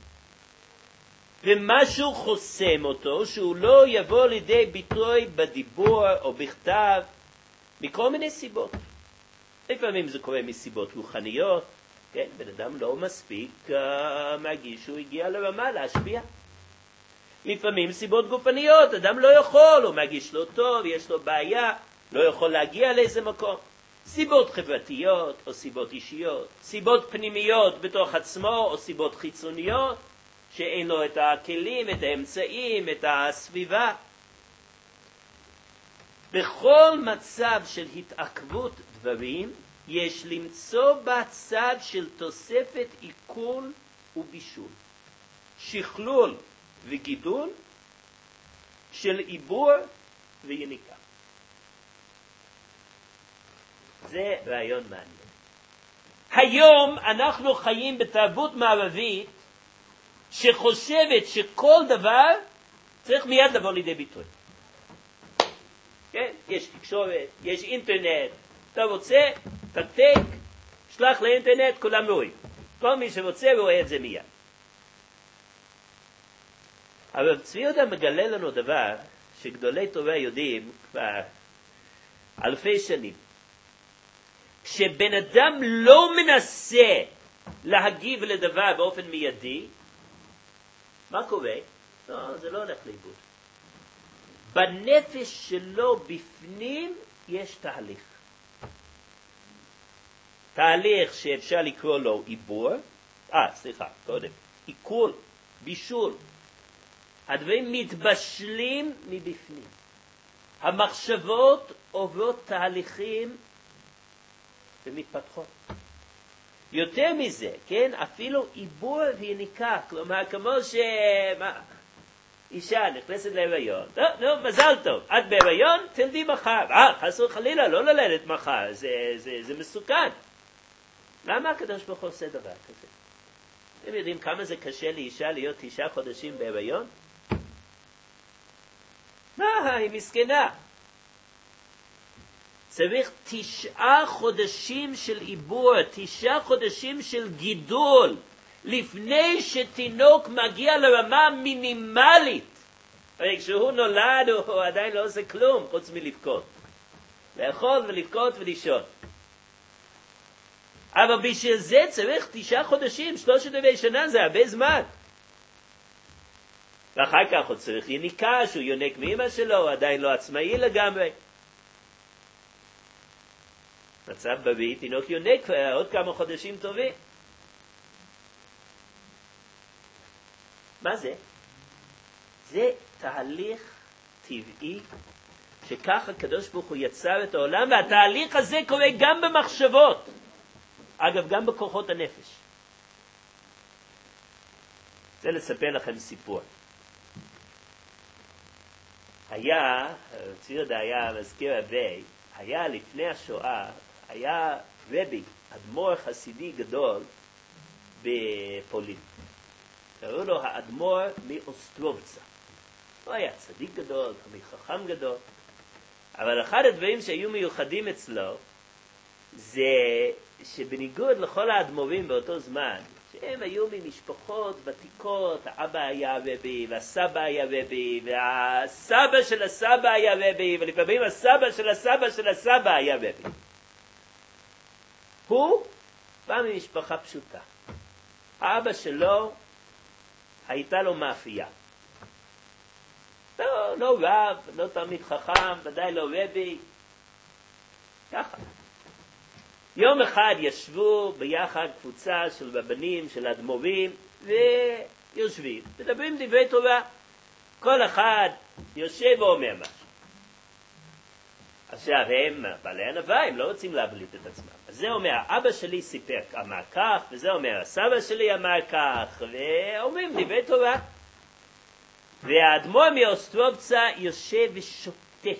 ומשהו חוסם אותו, שהוא לא יבוא לידי ביטוי בדיבור או בכתב, מכל מיני סיבות. לפעמים זה קורה מסיבות רוחניות, כן, בן אדם לא מספיק מרגיש שהוא הגיע לרמה להשפיע. לפעמים סיבות גופניות, אדם לא יכול, הוא מרגיש לא טוב, יש לו בעיה, לא יכול להגיע לאיזה מקום. סיבות חברתיות או סיבות אישיות, סיבות פנימיות בתוך עצמו או סיבות חיצוניות, שאין לו את הכלים, את האמצעים, את הסביבה. בכל מצב של התעכבות דברים, יש למצוא בצד של תוספת עיכול ובישול, שכלול וגידול, של עיבור ויניקה. זה רעיון מעניין. היום אנחנו חיים בתרבות מערבית שחושבת שכל דבר צריך מיד לבוא לידי ביטוי. כן? יש תקשורת, יש אינטרנט, אתה רוצה, תקתק, שלח לאינטרנט, כולם רואים. כל מי שרוצה רואה את זה מיד. אבל צבי יהודה מגלה לנו דבר שגדולי תורה יודעים כבר אלפי שנים. כשבן אדם לא מנסה להגיב לדבר באופן מיידי, מה קורה? לא, זה לא הולך לאיבוד. בנפש שלו בפנים יש תהליך. תהליך שאפשר לקרוא לו עיבור, קודם, עיכול, בישול. הדברים מתבשלים מבפנים. המחשבות עוברות תהליכים ומתפתחות. יותר מזה, כן? אפילו עיבור ויניקה, כלומר, כמו אישה נכנסת להיריון, מזל טוב, את בהיריון, תלדי מחר. חס וחלילה, לא ללדת מחר, זה מסוכן. למה הקדוש ברוך הוא עושה דבר כזה? אתם יודעים כמה זה קשה לאישה להיות 9 חודשים בהיריון? היא מסכנה. צריך 9 חודשים של עיבור, 9 חודשים של גידול, לפני שתינוק מגיע לרמה מינימלית. הרי כשהוא נולד הוא עדיין לא עושה כלום חוץ מלבכות. לאכול ולבכות ולישון. אבל בשביל זה צריך 9 חודשים, 3 שנה, זה הרבה זמן. ואחר כך הוא צריך יניקה, שהוא יונק מאמא שלו, הוא עדיין לא עצמאי לגמרי. מצב בריא, תינוק יונק עוד כמה חודשים טובים. מה זה? זה תהליך טבעי, שככה הקדוש ברוך הוא יצר את העולם, והתהליך הזה קורה גם במחשבות. אגב, גם בכוחות הנפש. זה לספר לכם סיפור. ציודה היה מזכיר הרבה, היה לפני השואה, היה רבי, אדמו"ר חסידי גדול בפולין. קראו לו האדמו"ר מאוסטרובצה. הוא היה צדיק גדול, חכם גדול, אבל אחד הדברים שהיו מיוחדים אצלו, זה שבניגוד לכל האדמו"רים באותו זמן, שהם היו ממשפחות ותיקות, האבא היה רבי, והסבא היה רבי, והסבא של הסבא היה רבי, ולפעמים הסבא של הסבא של הסבא היה רבי. הוא בא ממשפחה פשוטה. האבא שלו הייתה לו מאפייה. לא רב, לא תלמיד חכם, ודאי לא רבי. ככה. יום אחד ישבו ביחד קבוצה של רבנים, של אדמו"רים, ויושבים, מדברים דברי תורה. כל אחד יושב ואומר משהו. עכשיו הם בעלי ענווה, הם לא רוצים להבליט את עצמם. אז זה אומר, אבא שלי סיפר, אמר כך, וזה אומר, הסבא שלי אמר כך, ואומרים דברי תורה. והאדמו"ר מאוסטרובצה יושב ושותק.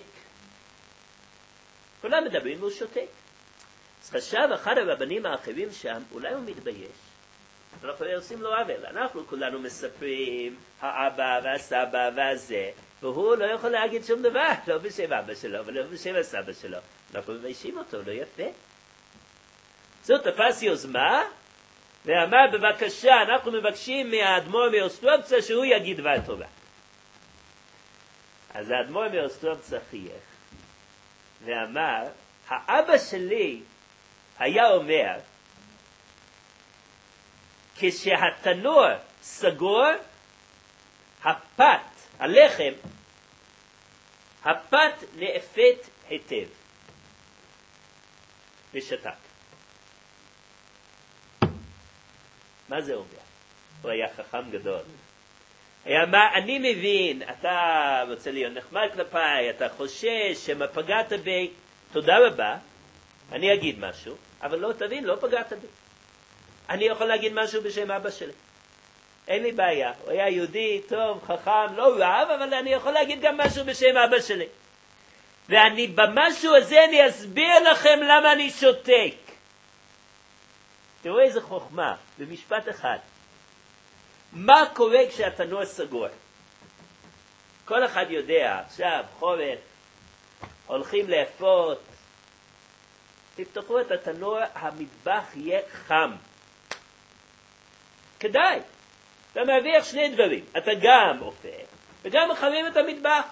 כולם מדברים והוא שותק. אז חשב אחד הרבנים האחרים שם, אולי הוא מתבייש. אנחנו עושים לו עוול. אנחנו כולנו מספרים, האבא והסבא והזה, והוא לא יכול להגיד שום דבר, לא בשם אבא שלו ולא בשם הסבא שלו. אנחנו מביישים אותו, לא יפה. זאת תפס יוזמה, ואמר, בבקשה, אנחנו מבקשים מהאדמו"ר מאוסטרובצה שהוא יגיד דבר תורה. אז האדמו"ר מאוסטרובצה חייך, ואמר, האבא שלי היה אומר, כשהתנור סגור, הפת, הלחם, הפת נאפת היטב. ושתק. מה זה אומר? הוא היה חכם גדול. היה אמר, אני מבין, אתה רוצה להיות נחמד כלפיי, אתה חושש שמה פגעת בי, תודה רבה, אני אגיד משהו, אבל לא תבין, לא פגעת בי. אני יכול להגיד משהו בשם אבא שלי. אין לי בעיה, הוא היה יהודי, טוב, חכם, לא רב, אבל אני יכול להגיד גם משהו בשם אבא שלי. ואני במשהו הזה אני אסביר לכם למה אני שותק. תראו איזה חוכמה, במשפט אחד. מה קורה כשהתנור סגור? כל אחד יודע, עכשיו, חורף, הולכים לאפות, תפתחו את התנור, המטבח יהיה חם. כדאי. אתה מרוויח שני דברים, אתה גם הופך, וגם מחמם את המטבח.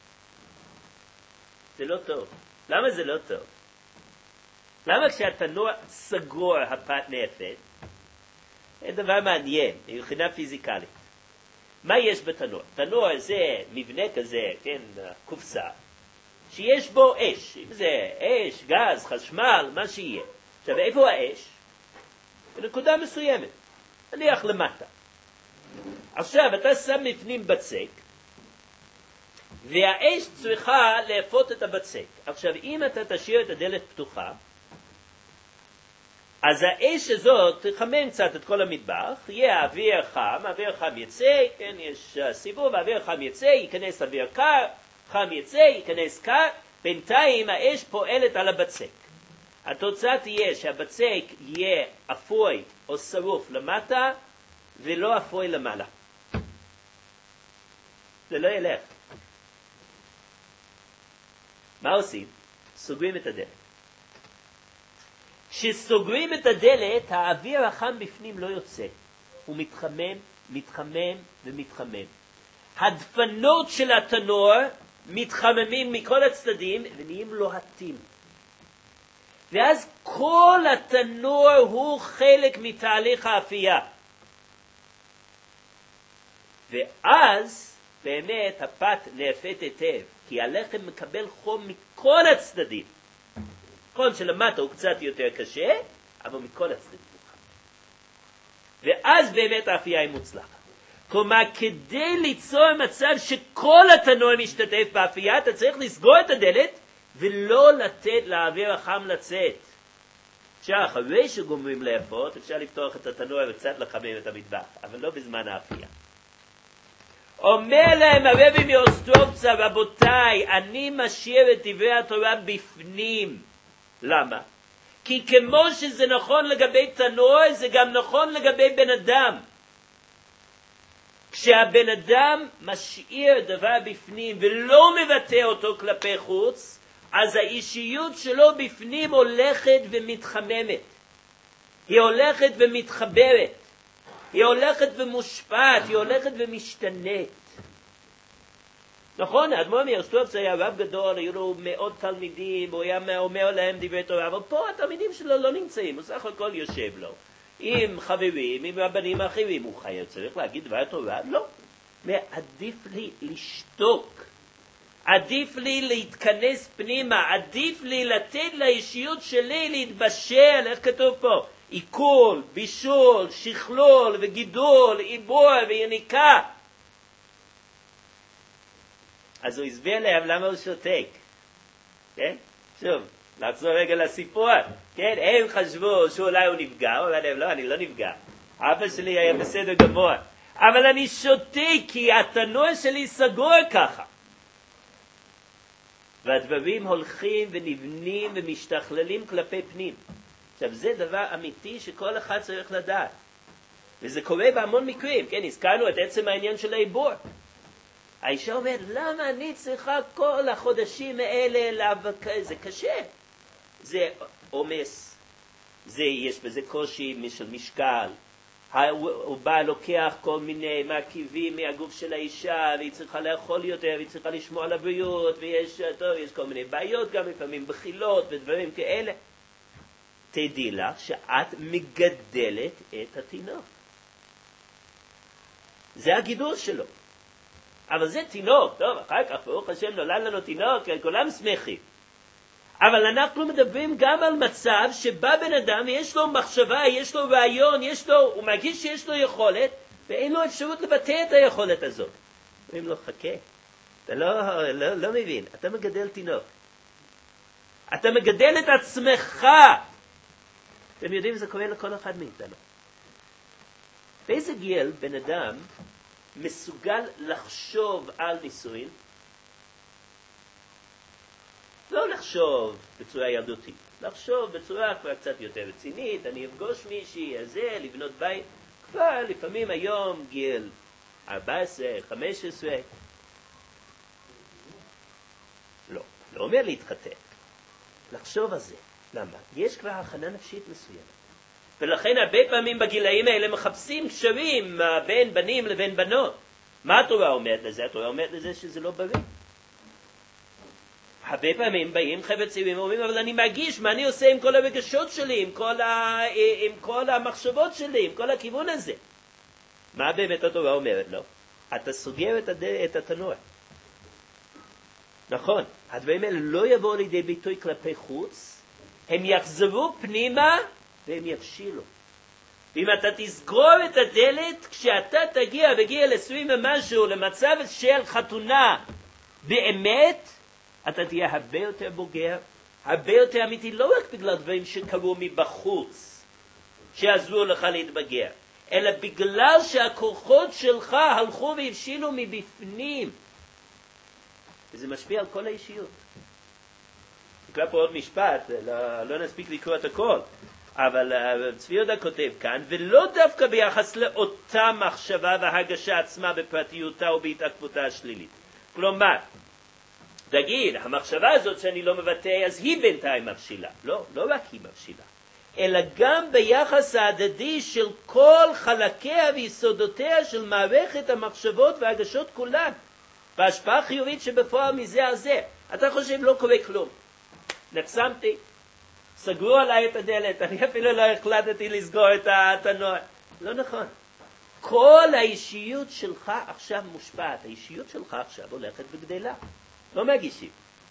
זה לא טוב. למה זה לא טוב? למה כשהתנור סגור הפת נאפת? זה דבר מעניין, מבחינה פיזיקלית. מה יש בתנור? תנור זה מבנה כזה, כן, קופסה, שיש בו אש. אם זה אש, גז, חשמל, מה שיהיה. עכשיו, איפה האש? בנקודה מסוימת. נניח למטה. עכשיו, אתה שם בפנים בצק, והאש צריכה לאפות את הבצק. עכשיו, אם אתה תשאיר את הדלת פתוחה, אז האש הזאת תחמם קצת את כל המטבח, יהיה אוויר חם יצא, כן, יש סיבוב, אוויר חם יצא, ייכנס אוויר קר, חם יצא, ייכנס קר, בינתיים האש פועלת על הבצק. התוצאה תהיה שהבצק יהיה אפוי או שרוף למטה, ולא אפוי למעלה. זה לא ילך. מה עושים? סוגרים את הדלת. כשסוגרים את הדלת, האוויר החם בפנים לא יוצא. הוא מתחמם ומתחמם. הדפנות של התנור מתחממים מכל הצדדים ונהיים לוהטים. ואז כל התנור הוא חלק מתהליך האפייה. ואז באמת הפת נאפת היטב, כי הלחם מקבל חום מכל הצדדים. נכון שלמטה הוא קצת יותר קשה, אבל מכל הצדדים הוא חם. ואז באמת האפייה היא מוצלחת. כלומר, כדי ליצור מצב שכל התנור משתתף באפייה, אתה צריך לסגור את הדלת, ולא לתת לאוויר החם לצאת. אפשר אחרי שגומרים לאפות, אפשר לפתוח את התנור וקצת לחמם את המטבח, אבל לא בזמן האפייה. אומר להם הרבי מאוסטרובצה, רבותיי, אני משאיר את דברי התורה בפנים. למה? כי כמו שזה נכון לגבי תנור, זה גם נכון לגבי בן אדם. כשהבן אדם משאיר דבר בפנים ולא מבטא אותו כלפי חוץ, אז האישיות שלו בפנים הולכת ומתחממת. היא הולכת ומתחברת. היא הולכת ומושפעת, היא הולכת ומשתנית. נכון, האדמו"ר מאוסטרובצה היה רב גדול, היו לו מאות תלמידים, הוא היה אומר להם דברי תורה, אבל פה התלמידים שלו לא נמצאים, הוא סך הכל יושב לו. עם חברים, עם רבנים אחרים, הוא צריך להגיד דבר תורה? לא. עדיף לי לשתוק. עדיף לי להתכנס פנימה, עדיף לי לתת לאישיות שלי להתבשל, איך כתוב פה? עיכול, בישול, שכלול וגידול, עיבור ויניקה. אז הוא הסביר להם למה הוא שותק. כן? שוב, נחזור רגע לסיפור. כן? הם חשבו שאולי הוא נפגע, הוא אמר להם, לא, אני לא נפגע. אבא שלי היה בסדר גמור. אבל אני שותק כי התנור שלי סגור ככה. והדברים הולכים ונבנים ומשתכללים כלפי פנים. עכשיו, זה דבר אמיתי שכל אחד צריך לדעת. וזה קורה בהמון מקרים. כן, הזכרנו את עצם העניין של העיבור. האישה אומרת, למה אני צריכה כל החודשים האלה, זה קשה. זה עומס. יש בזה קושי של משקל. הוא בא לוקח כל מיני מרכיבים מהגוף של האישה, והיא צריכה לאכול יותר, והיא צריכה לשמוע על הבריאות, ויש כל מיני בעיות, גם לפעמים בחילות ודברים כאלה. תדעי לך שאת מגדלת את התינוק. זה הגידול שלו. אבל זה תינוק, טוב, אחר כך, ברוך השם, נולד לנו תינוק, כולם שמחים. אבל אנחנו מדברים גם על מצב שבה בן אדם יש לו מחשבה, יש לו רעיון, הוא מרגיש שיש לו יכולת, ואין לו אפשרות לבטא את היכולת הזאת. אומרים לו, חכה, אתה לא מבין, אתה מגדל תינוק. אתה מגדל את עצמך. אתם יודעים, זה קורה לכל אחד מאיתנו. באיזה גיל בן אדם מסוגל לחשוב על נישואין? לא לחשוב בצורה ילדותית, לחשוב בצורה כבר קצת יותר רצינית, אני אפגוש מישהי, לבנות בית, כבר לפעמים היום גיל 14, 15. לא אומר להתחתן, לחשוב על זה. למה? יש כבר הכנה נפשית מסוימת. ולכן הרבה פעמים בגילאים האלה מחפשים קשרים בין בנים לבין בנות. מה התורה אומרת לזה? התורה אומרת לזה שזה לא בריא. הרבה פעמים באים חבר'ה צעירים ואומרים, אבל אני מרגיש מה אני עושה עם כל הרגשות שלי, עם כל המחשבות שלי, עם כל הכיוון הזה. מה באמת התורה אומרת לו? אתה סוגר את התנור. נכון, הדברים האלה לא יבואו לידי ביטוי כלפי חוץ, הם יחזרו פנימה והם יבשילו. ואם אתה תסגור את הדלת, כשאתה תגיע בגיל 20 ומשהו למצב של חתונה באמת, אתה תהיה הרבה יותר בוגר, הרבה יותר אמיתי, לא רק בגלל דברים שקרו מבחוץ, שעזרו לך להתבגר, אלא בגלל שהכוחות שלך הלכו והבשילו מבפנים. וזה משפיע על כל האישיות. נקרא פה עוד משפט, לא נספיק לקרוא את הכל, אבל צבי יהודה כותב כאן, ולא דווקא ביחס לאותה מחשבה והרגשה עצמה בפרטיותה ובהתעכבותה השלילית. כלומר, תגיד, המחשבה הזאת שאני לא מבטא, אז היא בינתיים מבשילה. לא רק היא מבשילה, אלא גם ביחס ההדדי של כל חלקיה ויסודותיה של מערכת המחשבות והרגשות כולן, בהשפעה חיובית שבפועל מזה הזה. אתה חושב לא קורה כלום. נחסמתי, סגרו עליי את הדלת, אני אפילו לא החלטתי לסגור את התנור. לא נכון. כל האישיות שלך עכשיו מושפעת, האישיות שלך עכשיו הולכת וגדלה. לא מרגישים.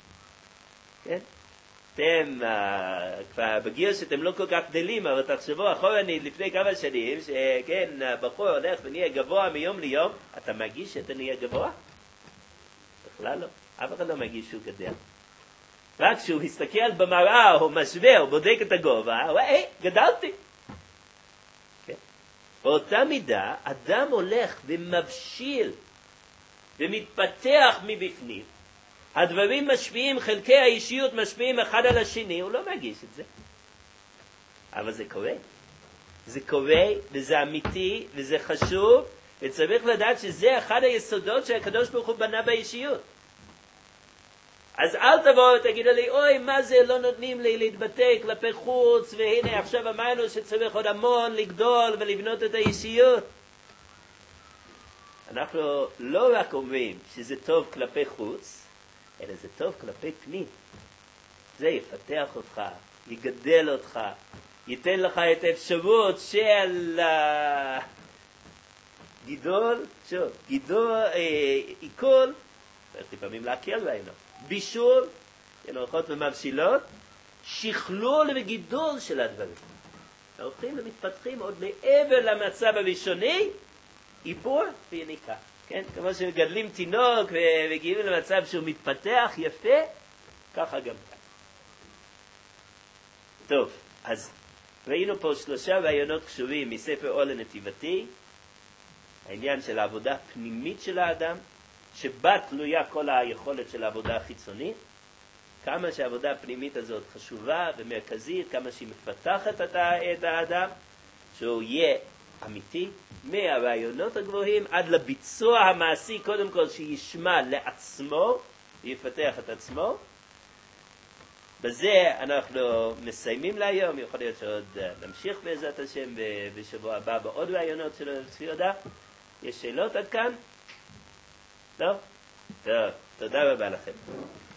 כן? אתם כבר בגיל שאתם לא כל כך גדלים, אבל תחשבו אחורנית לפני כמה שנים, שכן, בחור הולך ונהיה גבוה מיום ליום, אתה מרגיש שאתה נהיה גבוה? בכלל לא. אף אחד לא מרגיש שהוא גדל. רק כשהוא מסתכל במראה או משווה או בודק את הגובה, הוא אומר, גדלתי. כן? באותה מידה, אדם הולך ומבשיל ומתפתח מבפנים, הדברים משפיעים, חלקי האישיות משפיעים אחד על השני, הוא לא מרגיש את זה. אבל זה קורה. זה קורה, וזה אמיתי, וזה חשוב, וצריך לדעת שזה אחד היסודות שהקדוש ברוך הוא בנה באישיות. אז אל תבואו ותגידו לי, אוי, מה זה, לא נותנים לי להתבטא כלפי חוץ, והנה עכשיו אמרנו שצריך עוד המון לגדול ולבנות את האישיות. אנחנו לא רק אומרים שזה טוב כלפי חוץ, אלא זה טוב כלפי פנים. זה יפתח אותך, יגדל אותך, ייתן לך את האפשרות של גידול, עיכול, לפעמים להקל בעינו, בישול, הולכות ומבשילות, שכלול וגידול של הדברים. הולכים ומתפתחים עוד מעבר למצב הראשוני, עיבור ויניקה. כן? כמו שמגדלים תינוק ומגיעים למצב שהוא מתפתח יפה, ככה גם כאן. טוב, אז ראינו פה 3 רעיונות קשורים מספר אור לנתיבתי, העניין של העבודה הפנימית של האדם, שבה תלויה כל היכולת של העבודה החיצונית, כמה שהעבודה הפנימית הזאת חשובה ומרכזית, כמה שהיא מפתחת את האדם, שהוא יהיה אמיתי, מהרעיונות הגבוהים עד לביצוע המעשי, קודם כל שישמע לעצמו ויפתח את עצמו. בזה אנחנו מסיימים להיום, יכול להיות שעוד נמשיך בעזרת השם בשבוע הבא בעוד רעיונות של צבי יהודה. יש שאלות עד כאן? לא? טוב, תודה רבה לכם.